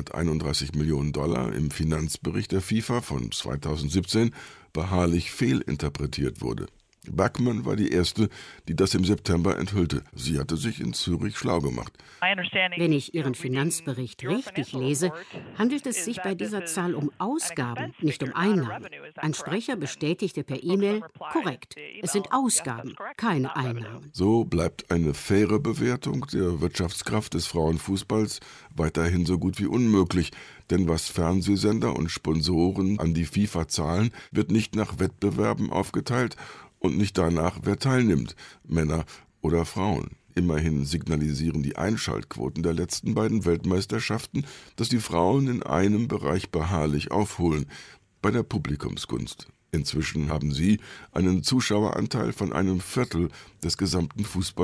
$131 Millionen im Finanzbericht der FIFA von 2017 beharrlich fehlinterpretiert wurde. Bachman war die Erste, die das im September enthüllte. Sie hatte sich in Zürich schlau gemacht. Wenn ich Ihren Finanzbericht richtig lese, handelt es sich bei dieser Zahl um Ausgaben, nicht um Einnahmen. Ein Sprecher bestätigte per E-Mail: korrekt, es sind Ausgaben, keine Einnahmen. So bleibt eine faire Bewertung der Wirtschaftskraft des Frauenfußballs weiterhin so gut wie unmöglich. Denn was Fernsehsender und Sponsoren an die FIFA zahlen, wird nicht nach Wettbewerben aufgeteilt und nicht danach, wer teilnimmt, Männer oder Frauen. Immerhin signalisieren die Einschaltquoten der letzten beiden Weltmeisterschaften, dass die Frauen in einem Bereich beharrlich aufholen, bei der Publikumsgunst. Inzwischen haben sie einen Zuschaueranteil von 1/4 des gesamten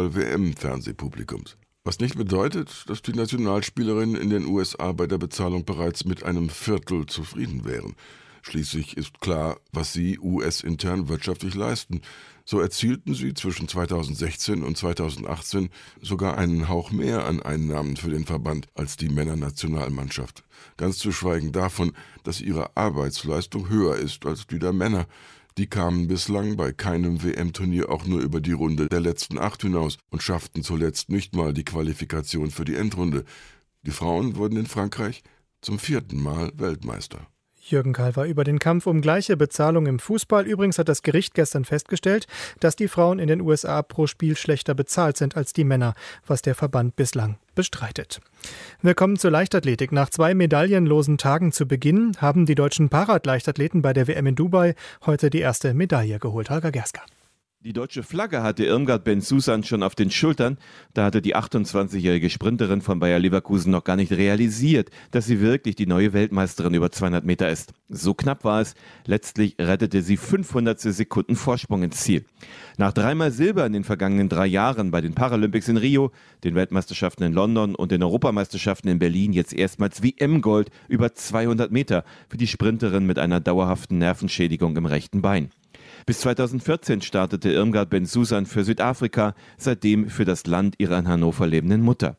Fußball-WM-Fernsehpublikums. Was nicht bedeutet, dass die Nationalspielerinnen in den USA bei der Bezahlung bereits mit 1/4 zufrieden wären. Schließlich ist klar, was sie US-intern wirtschaftlich leisten. So erzielten sie zwischen 2016 und 2018 sogar einen Hauch mehr an Einnahmen für den Verband als die Männernationalmannschaft. Ganz zu schweigen davon, dass ihre Arbeitsleistung höher ist als die der Männer. Die kamen bislang bei keinem WM-Turnier auch nur über die Runde der letzten 8 hinaus und schafften zuletzt nicht mal die Qualifikation für die Endrunde. Die Frauen wurden in Frankreich zum 4. Mal Weltmeister. Jürgen Keil war über den Kampf um gleiche Bezahlung im Fußball. Übrigens hat das Gericht gestern festgestellt, dass die Frauen in den USA pro Spiel schlechter bezahlt sind als die Männer, was der Verband bislang bestreitet. Wir kommen zur Leichtathletik. Nach 2 medaillenlosen Tagen zu Beginn haben die deutschen Paraleichtathleten bei der WM in Dubai heute die erste Medaille geholt. Holger Gerska. Die deutsche Flagge hatte Irmgard Ben-Susan schon auf den Schultern. Da hatte die 28-jährige Sprinterin von Bayer Leverkusen noch gar nicht realisiert, dass sie wirklich die neue Weltmeisterin über 200 Meter ist. So knapp war es. Letztlich rettete sie 500 Sekunden Vorsprung ins Ziel. Nach 3-mal Silber in den vergangenen 3 Jahren bei den Paralympics in Rio, den Weltmeisterschaften in London und den Europameisterschaften in Berlin jetzt erstmals WM-Gold über 200 Meter für die Sprinterin mit einer dauerhaften Nervenschädigung im rechten Bein. Bis 2014 startete Irmgard Ben-Susan für Südafrika, seitdem für das Land ihrer in Hannover lebenden Mutter.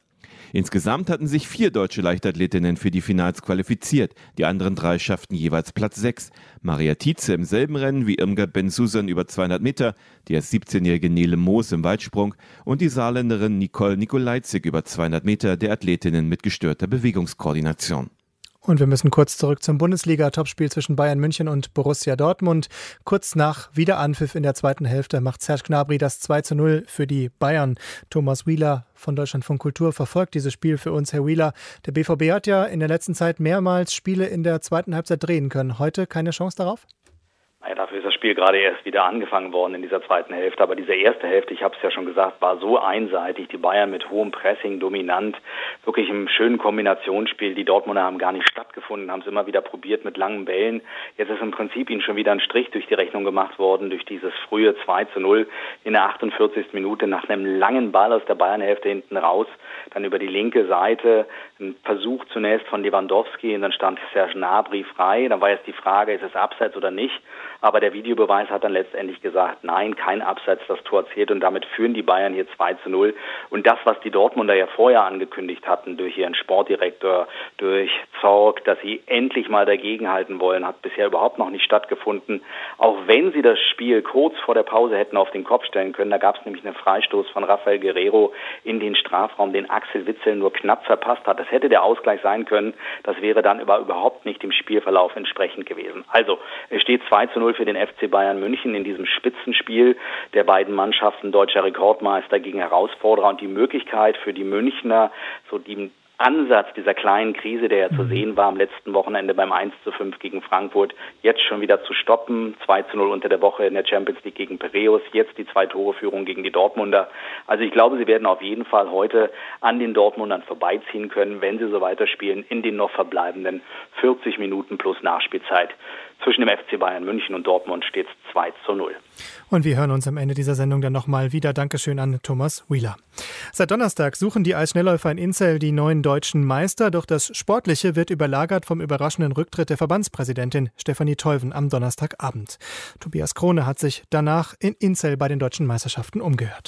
Insgesamt hatten sich 4 deutsche Leichtathletinnen für die Finals qualifiziert. Die anderen 3 schafften jeweils Platz 6. Maria Tietze im selben Rennen wie Irmgard Ben-Susan über 200 Meter, die erst 17-jährige Nele Moos im Weitsprung und die Saarländerin Nicole Nikolajczyk über 200 Meter der Athletinnen mit gestörter Bewegungskoordination. Und wir müssen kurz zurück zum Bundesliga-Topspiel zwischen Bayern München und Borussia Dortmund. Kurz nach Wiederanpfiff in der zweiten Hälfte macht Serge Gnabry das 2:0 für die Bayern. Thomas Wieler von Deutschlandfunk Kultur verfolgt dieses Spiel für uns. Herr Wieler, der BVB hat ja in der letzten Zeit mehrmals Spiele in der zweiten Halbzeit drehen können. Heute keine Chance darauf? Ja, dafür ist das Spiel gerade erst wieder angefangen worden in dieser zweiten Hälfte. Aber diese erste Hälfte, ich habe es ja schon gesagt, war so einseitig. Die Bayern mit hohem Pressing, dominant, wirklich im schönen Kombinationsspiel. Die Dortmunder haben gar nicht stattgefunden, haben es immer wieder probiert mit langen Bällen. Jetzt ist im Prinzip ihnen schon wieder ein Strich durch die Rechnung gemacht worden, durch dieses frühe 2:0 in der 48. Minute nach einem langen Ball aus der Bayernhälfte hinten raus. Dann über die linke Seite ein Versuch zunächst von Lewandowski und dann stand Serge Gnabry frei. Dann war jetzt die Frage, ist es Abseits oder nicht? Aber der Videobeweis hat dann letztendlich gesagt, nein, kein Abseits, das Tor zählt und damit führen die Bayern hier 2:0. Und das, was die Dortmunder ja vorher angekündigt hatten, durch ihren Sportdirektor, durch Zorc, dass sie endlich mal dagegenhalten wollen, hat bisher überhaupt noch nicht stattgefunden. Auch wenn sie das Spiel kurz vor der Pause hätten auf den Kopf stellen können, da gab es nämlich einen Freistoß von Rafael Guerreiro in den Strafraum, den Axel Witsel nur knapp verpasst hat. Das hätte der Ausgleich sein können, das wäre dann überhaupt nicht dem Spielverlauf entsprechend gewesen. Also, es steht 2:0 für den FC Bayern München in diesem Spitzenspiel der beiden Mannschaften, deutscher Rekordmeister gegen Herausforderer, und die Möglichkeit für die Münchner, so die Ansatz dieser kleinen Krise, der ja zu sehen war am letzten Wochenende beim 1:5 gegen Frankfurt, jetzt schon wieder zu stoppen. 2:0 unter der Woche in der Champions League gegen Piräus, jetzt die 2-Tore-Führung gegen die Dortmunder. Also ich glaube, sie werden auf jeden Fall heute an den Dortmundern vorbeiziehen können, wenn sie so weiterspielen in den noch verbleibenden 40 Minuten plus Nachspielzeit. Zwischen dem FC Bayern München und Dortmund steht es 2:0. Und wir hören uns am Ende dieser Sendung dann nochmal wieder. Dankeschön an Thomas Wieler. Seit Donnerstag suchen die Eisschnellläufer in Inzell die neuen deutschen Meister. Doch das Sportliche wird überlagert vom überraschenden Rücktritt der Verbandspräsidentin Stefanie Teuven am Donnerstagabend. Tobias Krone hat sich danach in Inzell bei den deutschen Meisterschaften umgehört.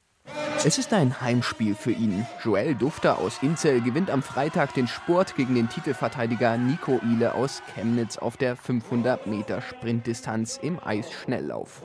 Es ist ein Heimspiel für ihn. Joel Dufter aus Inzell gewinnt am Freitag den Sport gegen den Titelverteidiger Nico Ihle aus Chemnitz auf der 500 Meter Sprintdistanz im Eisschnelllauf.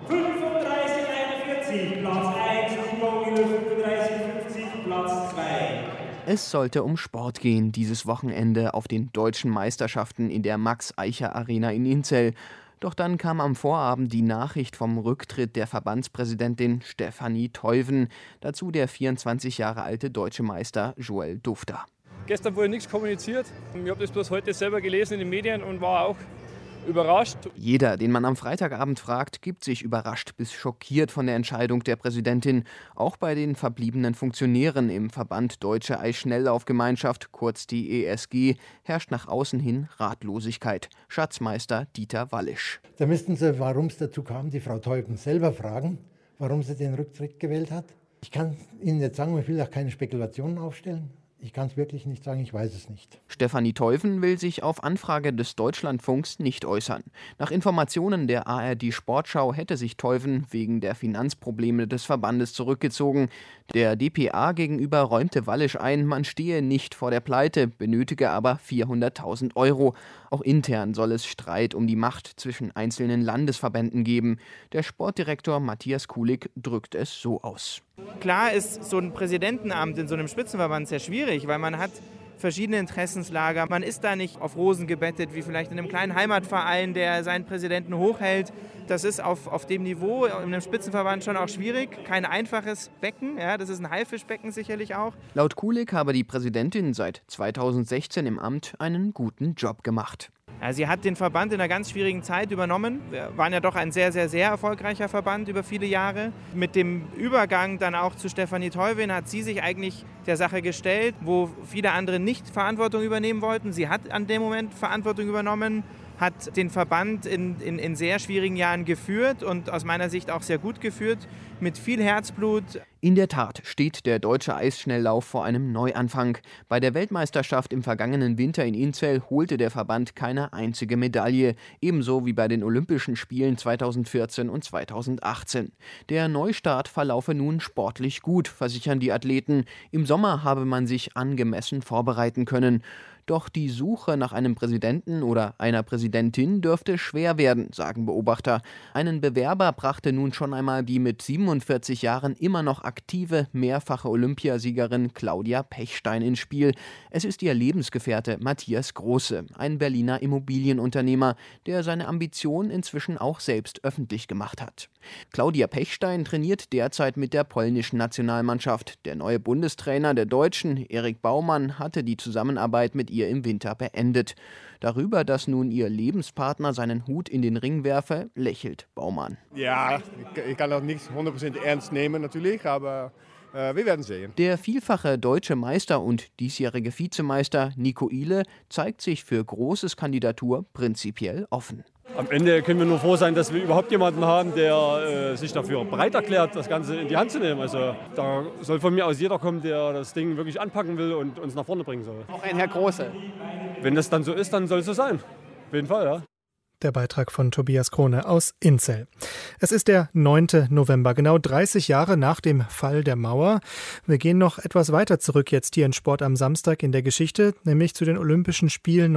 35,41, Platz 1, Nico Ihle 35,50, Platz 2. Es sollte um Sport gehen dieses Wochenende auf den deutschen Meisterschaften in der Max-Eicher-Arena in Inzell. Doch dann kam am Vorabend die Nachricht vom Rücktritt der Verbandspräsidentin Stefanie Teuven, dazu der 24 Jahre alte deutsche Meister Joel Dufter. Gestern wurde nichts kommuniziert. Ich habe das bloß heute selber gelesen in den Medien und war auch überrascht. Jeder, den man am Freitagabend fragt, gibt sich überrascht bis schockiert von der Entscheidung der Präsidentin. Auch bei den verbliebenen Funktionären im Verband Deutsche Eisschnelllaufgemeinschaft, kurz die ESG, herrscht nach außen hin Ratlosigkeit. Schatzmeister Dieter Wallisch. Da müssten Sie, warum es dazu kam, die Frau Teuben selber fragen, warum sie den Rücktritt gewählt hat. Ich kann Ihnen jetzt sagen, ich will auch keine Spekulationen aufstellen. Ich kann es wirklich nicht sagen, ich weiß es nicht. Stefanie Teuven will sich auf Anfrage des Deutschlandfunks nicht äußern. Nach Informationen der ARD Sportschau hätte sich Teuven wegen der Finanzprobleme des Verbandes zurückgezogen. Der dpa gegenüber räumte Wallisch ein, man stehe nicht vor der Pleite, benötige aber 400.000 €. Auch intern soll es Streit um die Macht zwischen einzelnen Landesverbänden geben. Der Sportdirektor Matthias Kulig drückt es so aus. Klar ist so ein Präsidentenamt in so einem Spitzenverband sehr schwierig, weil man hat verschiedene Interessenslager. Man ist da nicht auf Rosen gebettet, wie vielleicht in einem kleinen Heimatverein, der seinen Präsidenten hochhält. Das ist auf dem Niveau in einem Spitzenverband schon auch schwierig. Kein einfaches Becken, ja, das ist ein Haifischbecken sicherlich auch. Laut Kulig habe die Präsidentin seit 2016 im Amt einen guten Job gemacht. Ja, sie hat den Verband in einer ganz schwierigen Zeit übernommen. Wir waren ja doch ein sehr, sehr, sehr erfolgreicher Verband über viele Jahre. Mit dem Übergang dann auch zu Stefanie Teuven hat sie sich eigentlich der Sache gestellt, wo viele andere nicht Verantwortung übernehmen wollten. Sie hat an dem Moment Verantwortung übernommen hat den Verband in sehr schwierigen Jahren geführt und aus meiner Sicht auch sehr gut geführt, mit viel Herzblut. In der Tat steht der deutsche Eisschnelllauf vor einem Neuanfang. Bei der Weltmeisterschaft im vergangenen Winter in Inzell holte der Verband keine einzige Medaille, ebenso wie bei den Olympischen Spielen 2014 und 2018. Der Neustart verlaufe nun sportlich gut, versichern die Athleten. Im Sommer habe man sich angemessen vorbereiten können. Doch die Suche nach einem Präsidenten oder einer Präsidentin dürfte schwer werden, sagen Beobachter. Einen Bewerber brachte nun schon einmal die mit 47 Jahren immer noch aktive, mehrfache Olympiasiegerin Claudia Pechstein ins Spiel. Es ist ihr Lebensgefährte Matthias Große, ein Berliner Immobilienunternehmer, der seine Ambition inzwischen auch selbst öffentlich gemacht hat. Claudia Pechstein trainiert derzeit mit der polnischen Nationalmannschaft. Der neue Bundestrainer der Deutschen, Erik Baumann, hatte die Zusammenarbeit mit ihr im Winter beendet. Darüber, dass nun ihr Lebenspartner seinen Hut in den Ring werfe, lächelt Baumann. Ja, ich kann das nicht 100% ernst nehmen natürlich, aber wir werden sehen. Der vielfache deutsche Meister und diesjährige Vizemeister Nico Ile zeigt sich für Großes Kandidatur prinzipiell offen. Am Ende können wir nur froh sein, dass wir überhaupt jemanden haben, der sich dafür bereit erklärt, das Ganze in die Hand zu nehmen. Also da soll von mir aus jeder kommen, der das Ding wirklich anpacken will und uns nach vorne bringen soll. Auch ein Herr Große. Wenn das dann so ist, dann soll es so sein. Auf jeden Fall, ja. Der Beitrag von Tobias Krone aus Inzell. Es ist der 9. November, genau 30 Jahre nach dem Fall der Mauer. Wir gehen noch etwas weiter zurück jetzt hier in Sport am Samstag in der Geschichte, nämlich zu den Olympischen Spielen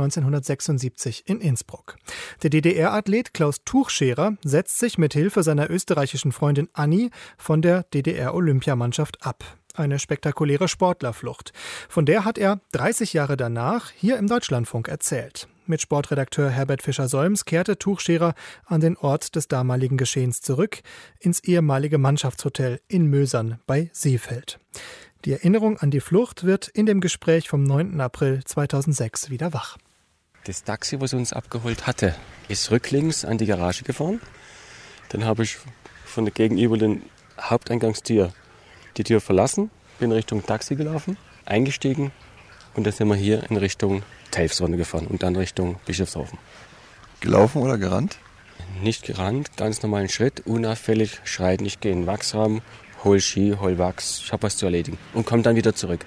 1976 in Innsbruck. Der DDR-Athlet Klaus Tuchscherer setzt sich mit Hilfe seiner österreichischen Freundin Anni von der DDR-Olympiamannschaft ab. Eine spektakuläre Sportlerflucht. Von der hat er 30 Jahre danach hier im Deutschlandfunk erzählt. Mit Sportredakteur Herbert Fischer-Solms kehrte Tuchscherer an den Ort des damaligen Geschehens zurück, ins ehemalige Mannschaftshotel in Mösern bei Seefeld. Die Erinnerung an die Flucht wird in dem Gespräch vom 9. April 2006 wieder wach. Das Taxi, was uns abgeholt hatte, ist rücklings an die Garage gefahren. Dann habe ich von der gegenüber den Haupteingangstür die Tür verlassen, bin Richtung Taxi gelaufen, eingestiegen und dann sind wir hier in Richtung Telfsrunde gefahren und dann Richtung Bischofshofen. Gelaufen oder gerannt? Nicht gerannt, ganz normalen Schritt, unauffällig, schreiten, ich gehe in den Wachsraum, hol Ski, hol Wachs, ich habe was zu erledigen und komme dann wieder zurück.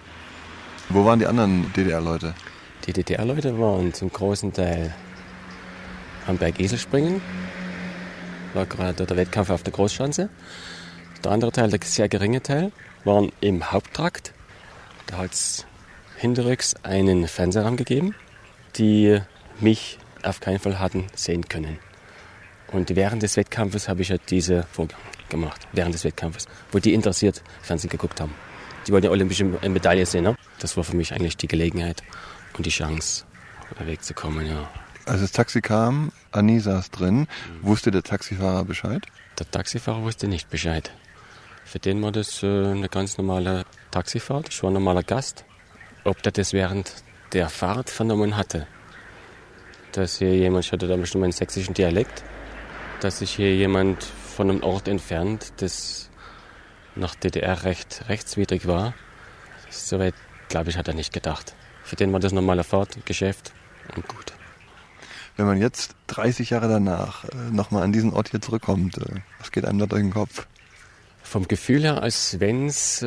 Wo waren die anderen DDR-Leute? Die DDR-Leute waren zum großen Teil am Berg Eselspringen, war gerade der Wettkampf auf der Großschanze. Der andere Teil, der sehr geringe Teil, waren im Haupttrakt. Da hat es hinterrücks einen Fernsehrahmen gegeben, die mich auf keinen Fall hatten sehen können. Und während des Wettkampfes habe ich ja diese Vorgang gemacht, während des Wettkampfes, wo die interessiert Fernsehen geguckt haben. Die wollten ja olympische Medaille sehen. Ne? Das war für mich eigentlich die Gelegenheit und die Chance, wegzukommen. Ja. Als das Taxi kam, Anni saß drin, wusste der Taxifahrer Bescheid? Der Taxifahrer wusste nicht Bescheid. Für den war das eine ganz normale Taxifahrt. Ich war ein normaler Gast. Ob der das während der Fahrt vernommen hatte, dass hier jemand, ich hatte da bestimmt einen sächsischen Dialekt, dass sich hier jemand von einem Ort entfernt, das nach DDR-Recht rechtswidrig war. Soweit, glaube ich, hat er nicht gedacht. Für den war das normale Fahrt, Geschäft und gut. Wenn man jetzt 30 Jahre danach nochmal an diesen Ort hier zurückkommt, was geht einem da durch den Kopf? Vom Gefühl her, als wenn es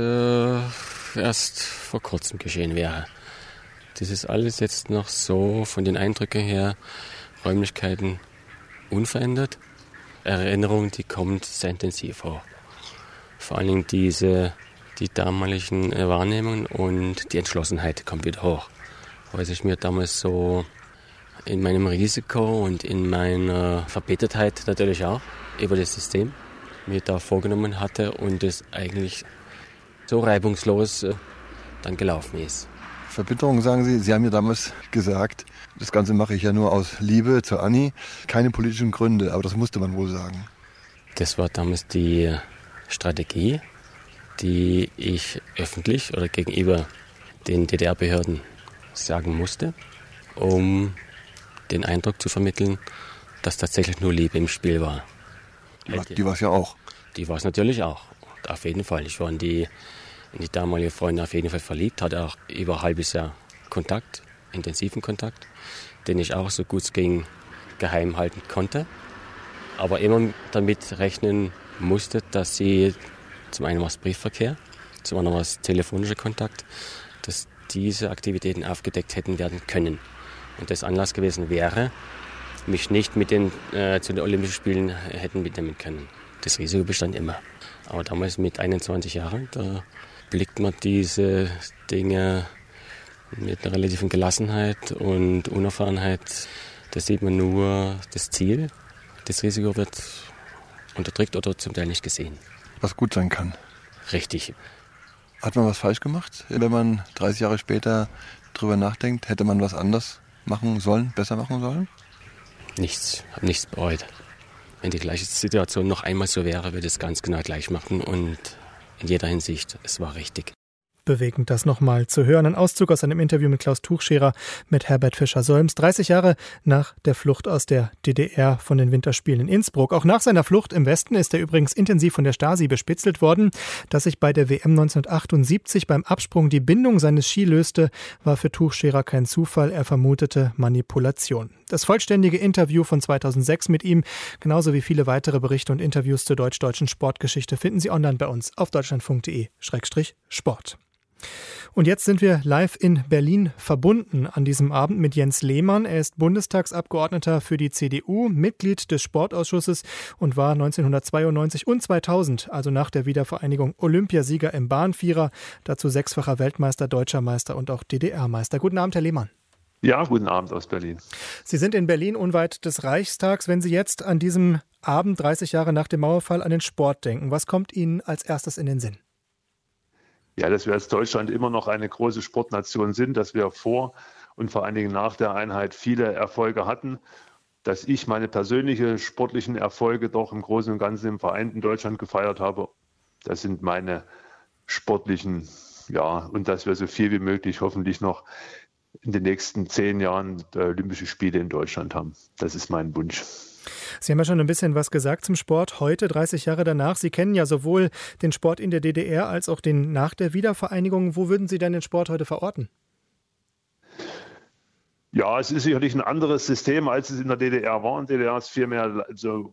erst vor kurzem geschehen wäre. Das ist alles jetzt noch so von den Eindrücken her, Räumlichkeiten unverändert. Erinnerung, die kommt sehr intensiv hoch. Vor allen Dingen die damaligen Wahrnehmungen und die Entschlossenheit kommt wieder hoch. Weil ich mir damals so in meinem Risiko und in meiner Verbittertheit natürlich auch über das System mir da vorgenommen hatte und es eigentlich so reibungslos dann gelaufen ist. Verbitterung, sagen Sie. Sie haben ja damals gesagt, das Ganze mache ich ja nur aus Liebe zur Anni. Keine politischen Gründe, aber das musste man wohl sagen. Das war damals die Strategie, die ich öffentlich oder gegenüber den DDR-Behörden sagen musste, um den Eindruck zu vermitteln, dass tatsächlich nur Liebe im Spiel war. Die war es ja auch. Die war es natürlich auch. Auf jeden Fall. Ich war in die damalige Freundin auf jeden Fall verliebt, hatte auch über ein halbes Jahr Kontakt, intensiven Kontakt, den ich auch so gut es ging geheim halten konnte, aber immer damit rechnen musste, dass sie zum einen war es Briefverkehr, zum anderen war es telefonischer Kontakt, dass diese Aktivitäten aufgedeckt hätten werden können. Und das Anlass gewesen wäre, mich nicht mit zu den Olympischen Spielen hätten mitnehmen können. Das Risiko bestand immer. Aber damals mit 21 Jahren, da blickt man diese Dinge mit einer relativen Gelassenheit und Unerfahrenheit. Da sieht man nur das Ziel. Das Risiko wird unterdrückt oder zum Teil nicht gesehen. Was gut sein kann. Richtig. Hat man was falsch gemacht? Wenn man 30 Jahre später drüber nachdenkt, hätte man was anders machen sollen, besser machen sollen? Nichts. Habe nichts bereut. Wenn die gleiche Situation noch einmal so wäre, würde ich es ganz genau gleich machen und in jeder Hinsicht, es war richtig. Bewegend, das nochmal zu hören. Ein Auszug aus einem Interview mit Klaus Tuchscherer mit Herbert Fischer-Solms, 30 Jahre nach der Flucht aus der DDR von den Winterspielen in Innsbruck. Auch nach seiner Flucht im Westen ist er übrigens intensiv von der Stasi bespitzelt worden. Dass sich bei der WM 1978 beim Absprung die Bindung seines Ski löste, war für Tuchscherer kein Zufall. Er vermutete Manipulation. Das vollständige Interview von 2006 mit ihm, genauso wie viele weitere Berichte und Interviews zur deutsch-deutschen Sportgeschichte, finden Sie online bei uns auf deutschlandfunk.de/Sport. Und jetzt sind wir live in Berlin verbunden an diesem Abend mit Jens Lehmann. Er ist Bundestagsabgeordneter für die CDU, Mitglied des Sportausschusses und war 1992 und 2000, also nach der Wiedervereinigung, Olympiasieger im Bahnvierer, dazu 6-facher Weltmeister, Deutscher Meister und auch DDR-Meister. Guten Abend, Herr Lehmann. Ja, guten Abend aus Berlin. Sie sind in Berlin unweit des Reichstags. Wenn Sie jetzt an diesem Abend, 30 Jahre nach dem Mauerfall, an den Sport denken, was kommt Ihnen als erstes in den Sinn? Ja, dass wir als Deutschland immer noch eine große Sportnation sind, dass wir vor und vor allen Dingen nach der Einheit viele Erfolge hatten, dass ich meine persönlichen sportlichen Erfolge doch im Großen und Ganzen im vereinten Deutschland gefeiert habe. Das sind meine sportlichen, und dass wir so viel wie möglich hoffentlich noch in den nächsten 10 Jahren Olympische Spiele in Deutschland haben. Das ist mein Wunsch. Sie haben ja schon ein bisschen was gesagt zum Sport. Heute, 30 Jahre danach, Sie kennen ja sowohl den Sport in der DDR als auch den nach der Wiedervereinigung. Wo würden Sie denn den Sport heute verorten? Ja, es ist sicherlich ein anderes System, als es in der DDR war. In der DDR ist viel mehr,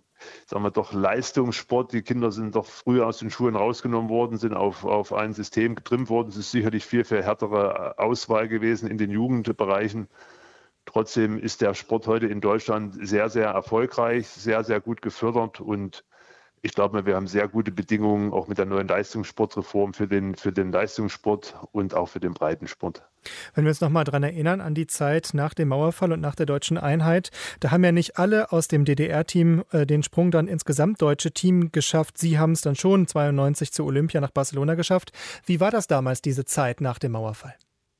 Leistungssport. Die Kinder sind doch früher aus den Schulen rausgenommen worden, sind auf ein System getrimmt worden. Es ist sicherlich viel härtere Auswahl gewesen in den Jugendbereichen. Trotzdem ist der Sport heute in Deutschland sehr, sehr erfolgreich, sehr, sehr gut gefördert und ich glaube, wir haben sehr gute Bedingungen auch mit der neuen Leistungssportreform für den Leistungssport und auch für den Breitensport. Wenn wir uns noch mal daran erinnern, an die Zeit nach dem Mauerfall und nach der deutschen Einheit, da haben ja nicht alle aus dem DDR-Team den Sprung dann ins gesamtdeutsche Team geschafft. Sie haben es dann schon 92 zur Olympia nach Barcelona geschafft. Wie war das damals, diese Zeit nach dem Mauerfall?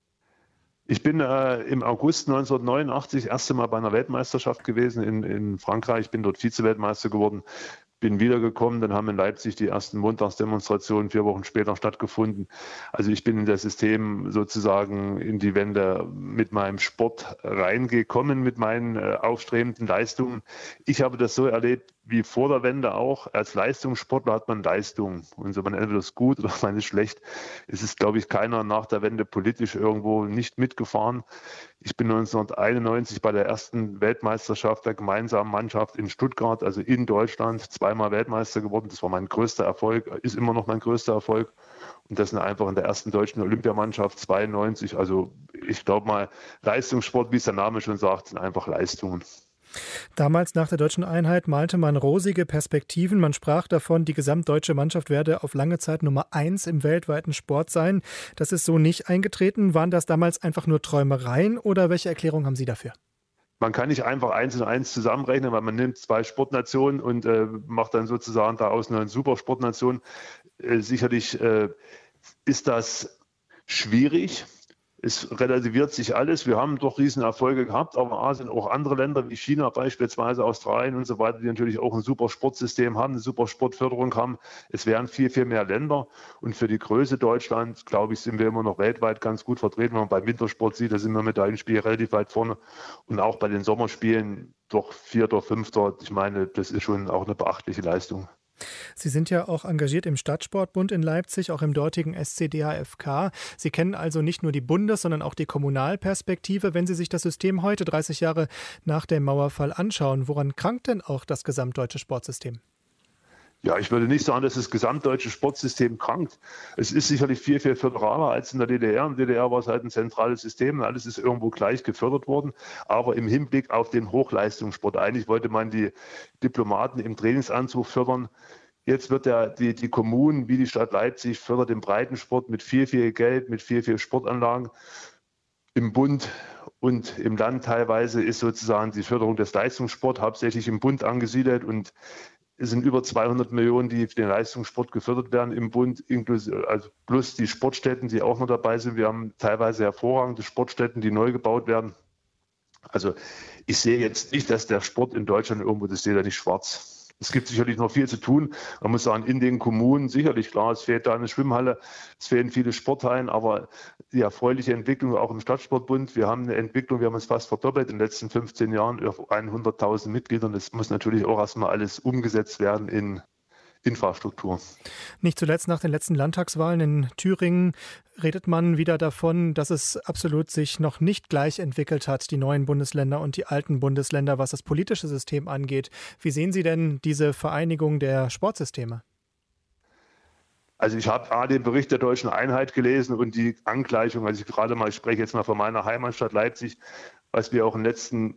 Ich bin im August 1989 das erste Mal bei einer Weltmeisterschaft gewesen in Frankreich, bin dort Vize-Weltmeister geworden, bin wiedergekommen, dann haben in Leipzig die ersten Montagsdemonstrationen 4 Wochen später stattgefunden. Also ich bin in das System sozusagen in die Wende mit meinem Sport reingekommen, mit meinen aufstrebenden Leistungen. Ich habe das so erlebt wie vor der Wende auch. Als Leistungssportler hat man Leistung und so man entweder ist gut oder man ist schlecht. Es ist, glaube ich, keiner nach der Wende politisch irgendwo nicht mitgefahren. Ich bin 1991 bei der ersten Weltmeisterschaft der gemeinsamen Mannschaft in Stuttgart, also in Deutschland, 2-mal Weltmeister geworden. Das war mein größter Erfolg, ist immer noch mein größter Erfolg. Und das sind einfach in der ersten deutschen Olympiamannschaft 92. Also ich glaube mal, Leistungssport, wie es der Name schon sagt, sind einfach Leistungen. Damals nach der deutschen Einheit malte man rosige Perspektiven. Man sprach davon, die gesamtdeutsche Mannschaft werde auf lange Zeit Nummer 1 im weltweiten Sport sein. Das ist so nicht eingetreten. Waren das damals einfach nur Träumereien oder welche Erklärung haben Sie dafür? Man kann nicht einfach 1 und 1 zusammenrechnen, weil man nimmt 2 Sportnationen und macht dann sozusagen daraus eine Supersportnation. Sicherlich ist das schwierig. Es relativiert sich alles. Wir haben doch Riesenerfolge gehabt, aber Asien, auch andere Länder wie China beispielsweise, Australien und so weiter, die natürlich auch ein super Sportsystem haben, eine super Sportförderung haben. Es wären viel, viel mehr Länder. Und für die Größe Deutschlands, glaube ich, sind wir immer noch weltweit ganz gut vertreten. Wenn man beim Wintersport sieht, da sind wir mit den Spielen relativ weit vorne. Und auch bei den Sommerspielen doch 4., 5. Ich meine, das ist schon auch eine beachtliche Leistung. Sie sind ja auch engagiert im Stadtsportbund in Leipzig, auch im dortigen SCDHFK. Sie kennen also nicht nur die Bundes-, sondern auch die Kommunalperspektive. Wenn Sie sich das System heute, 30 Jahre nach dem Mauerfall, anschauen, woran krankt denn auch das gesamtdeutsche Sportsystem? Ja, ich würde nicht sagen, dass das gesamtdeutsche Sportsystem krankt. Es ist sicherlich viel, viel föderaler als in der DDR. In der DDR war es halt ein zentrales System. Alles ist irgendwo gleich gefördert worden. Aber im Hinblick auf den Hochleistungssport, eigentlich wollte man die Diplomaten im Trainingsanzug fördern. Jetzt wird die Kommunen wie die Stadt Leipzig fördert den Breitensport mit viel, viel Geld, mit viel, viel Sportanlagen. Im Bund und im Land teilweise ist sozusagen die Förderung des Leistungssports hauptsächlich im Bund angesiedelt und es sind über 200 Millionen, die für den Leistungssport gefördert werden im Bund, also plus die Sportstätten, die auch noch dabei sind. Wir haben teilweise hervorragende Sportstätten, die neu gebaut werden. Also ich sehe jetzt nicht, dass der Sport in Deutschland irgendwo, das sehe ich nicht schwarz. Es gibt sicherlich noch viel zu tun. Man muss sagen, in den Kommunen sicherlich, klar, es fehlt da eine Schwimmhalle, es fehlen viele Sporthallen, aber die erfreuliche Entwicklung auch im Stadtsportbund. Wir haben eine Entwicklung, wir haben es fast verdoppelt in den letzten 15 Jahren auf 100.000 Mitgliedern. Das muss natürlich auch erstmal alles umgesetzt werden in Infrastruktur. Nicht zuletzt nach den letzten Landtagswahlen in Thüringen redet man wieder davon, dass es absolut sich noch nicht gleich entwickelt hat, die neuen Bundesländer und die alten Bundesländer, was das politische System angeht. Wie sehen Sie denn diese Vereinigung der Sportsysteme? Also ich habe den Bericht der Deutschen Einheit gelesen und die Angleichung, also ich spreche jetzt mal von meiner Heimatstadt Leipzig, was wir auch in den letzten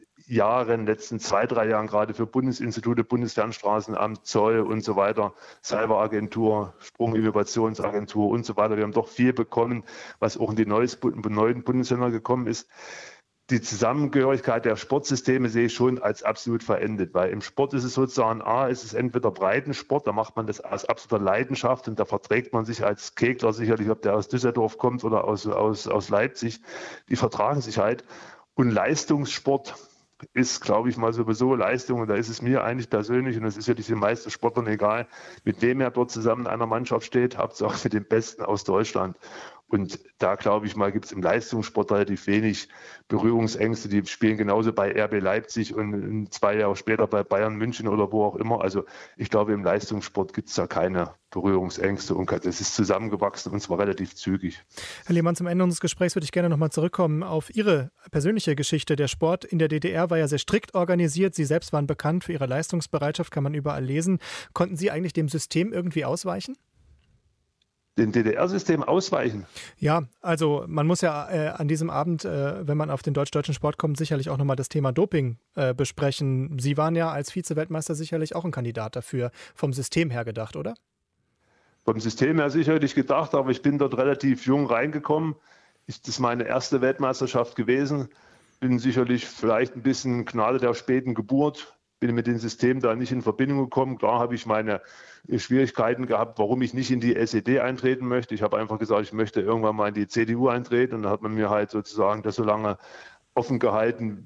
2-3 Jahren gerade für Bundesinstitute, Bundesfernstraßenamt, Zoll und so weiter, Cyberagentur, Sprunginnovationsagentur und so weiter. Wir haben doch viel bekommen, was auch in die neuen Bundesländer gekommen ist. Die Zusammengehörigkeit der Sportsysteme sehe ich schon als absolut verendet, weil im Sport ist es sozusagen, ist es entweder Breitensport, da macht man das aus absoluter Leidenschaft und da verträgt man sich als Kegler sicherlich, ob der aus Düsseldorf kommt oder aus Leipzig, die vertragen sich halt. Und Leistungssport ist, glaube ich mal, sowieso Leistung. Und da ist es mir eigentlich persönlich, und das ist ja den meisten Sportlern egal, mit wem er dort zusammen in einer Mannschaft steht, Hauptsache mit dem Besten aus Deutschland. Und da, glaube ich mal, gibt es im Leistungssport relativ wenig Berührungsängste. Die spielen genauso bei RB Leipzig und 2 Jahre später bei Bayern München oder wo auch immer. Also ich glaube, im Leistungssport gibt es da keine Berührungsängste und das ist zusammengewachsen und zwar relativ zügig. Herr Lehmann, zum Ende unseres Gesprächs würde ich gerne nochmal zurückkommen auf Ihre persönliche Geschichte. Der Sport in der DDR war ja sehr strikt organisiert. Sie selbst waren bekannt für Ihre Leistungsbereitschaft, kann man überall lesen. Konnten Sie eigentlich dem System irgendwie ausweichen? Dem DDR-System ausweichen? Ja, also man muss ja an diesem Abend, wenn man auf den deutsch-deutschen Sport kommt, sicherlich auch nochmal das Thema Doping besprechen. Sie waren ja als Vize-Weltmeister sicherlich auch ein Kandidat dafür, vom System her gedacht, oder? Vom System her sicherlich gedacht, aber ich bin dort relativ jung reingekommen. Das ist meine erste Weltmeisterschaft gewesen. Bin sicherlich vielleicht ein bisschen Gnade der späten Geburt. Bin mit dem System da nicht in Verbindung gekommen. Klar habe ich meine Schwierigkeiten gehabt, warum ich nicht in die SED eintreten möchte. Ich habe einfach gesagt, ich möchte irgendwann mal in die CDU eintreten. Und da hat man mir halt sozusagen das so lange offen gehalten,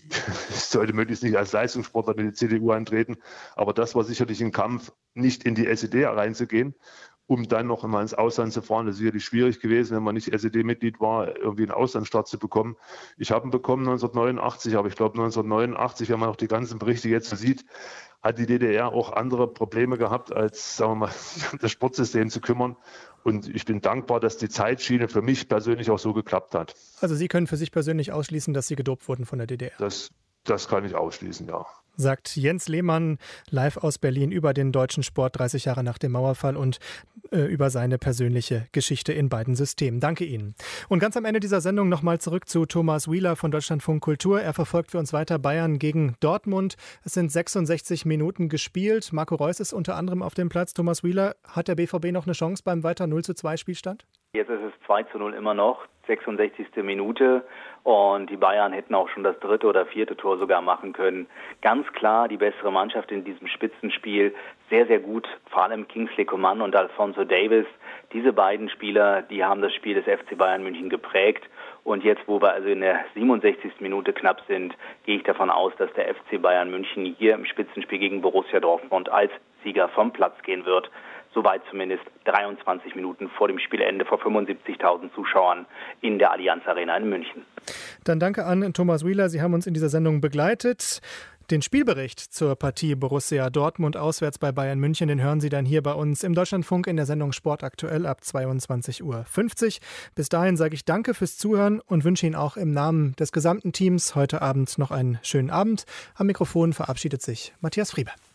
ich sollte möglichst nicht als Leistungssportler in die CDU eintreten. Aber das war sicherlich ein Kampf, nicht in die SED reinzugehen, um dann noch einmal ins Ausland zu fahren. Das ist sicherlich schwierig gewesen, wenn man nicht SED-Mitglied war, irgendwie einen Auslandsstart zu bekommen. Ich habe ihn bekommen 1989, aber ich glaube 1989, wenn man auch die ganzen Berichte jetzt sieht, hat die DDR auch andere Probleme gehabt, als, sagen wir mal, sich um das Sportsystem zu kümmern. Und ich bin dankbar, dass die Zeitschiene für mich persönlich auch so geklappt hat. Also Sie können für sich persönlich ausschließen, dass Sie gedopt wurden von der DDR? Das kann ich ausschließen, ja. Sagt Jens Lehmann live aus Berlin über den deutschen Sport 30 Jahre nach dem Mauerfall und über seine persönliche Geschichte in beiden Systemen. Danke Ihnen. Und ganz am Ende dieser Sendung nochmal zurück zu Thomas Wieler von Deutschlandfunk Kultur. Er verfolgt für uns weiter Bayern gegen Dortmund. Es sind 66 Minuten gespielt. Marco Reus ist unter anderem auf dem Platz. Thomas Wieler, hat der BVB noch eine Chance beim weiter 0:2 Spielstand? Jetzt ist es 2:0 immer noch, 66. Minute und die Bayern hätten auch schon das 3. oder 4. Tor sogar machen können. Ganz klar die bessere Mannschaft in diesem Spitzenspiel, sehr, sehr gut, vor allem Kingsley Coman und Alphonso Davies. Diese beiden Spieler, die haben das Spiel des FC Bayern München geprägt und jetzt, wo wir also in der 67. Minute knapp sind, gehe ich davon aus, dass der FC Bayern München hier im Spitzenspiel gegen Borussia Dortmund als Sieger vom Platz gehen wird. Soweit zumindest 23 Minuten vor dem Spielende vor 75.000 Zuschauern in der Allianz Arena in München. Dann danke an Thomas Wieler. Sie haben uns in dieser Sendung begleitet. Den Spielbericht zur Partie Borussia Dortmund auswärts bei Bayern München, den hören Sie dann hier bei uns im Deutschlandfunk in der Sendung Sport aktuell ab 22:50 Uhr. Bis dahin sage ich danke fürs Zuhören und wünsche Ihnen auch im Namen des gesamten Teams heute Abend noch einen schönen Abend. Am Mikrofon verabschiedet sich Matthias Friebe.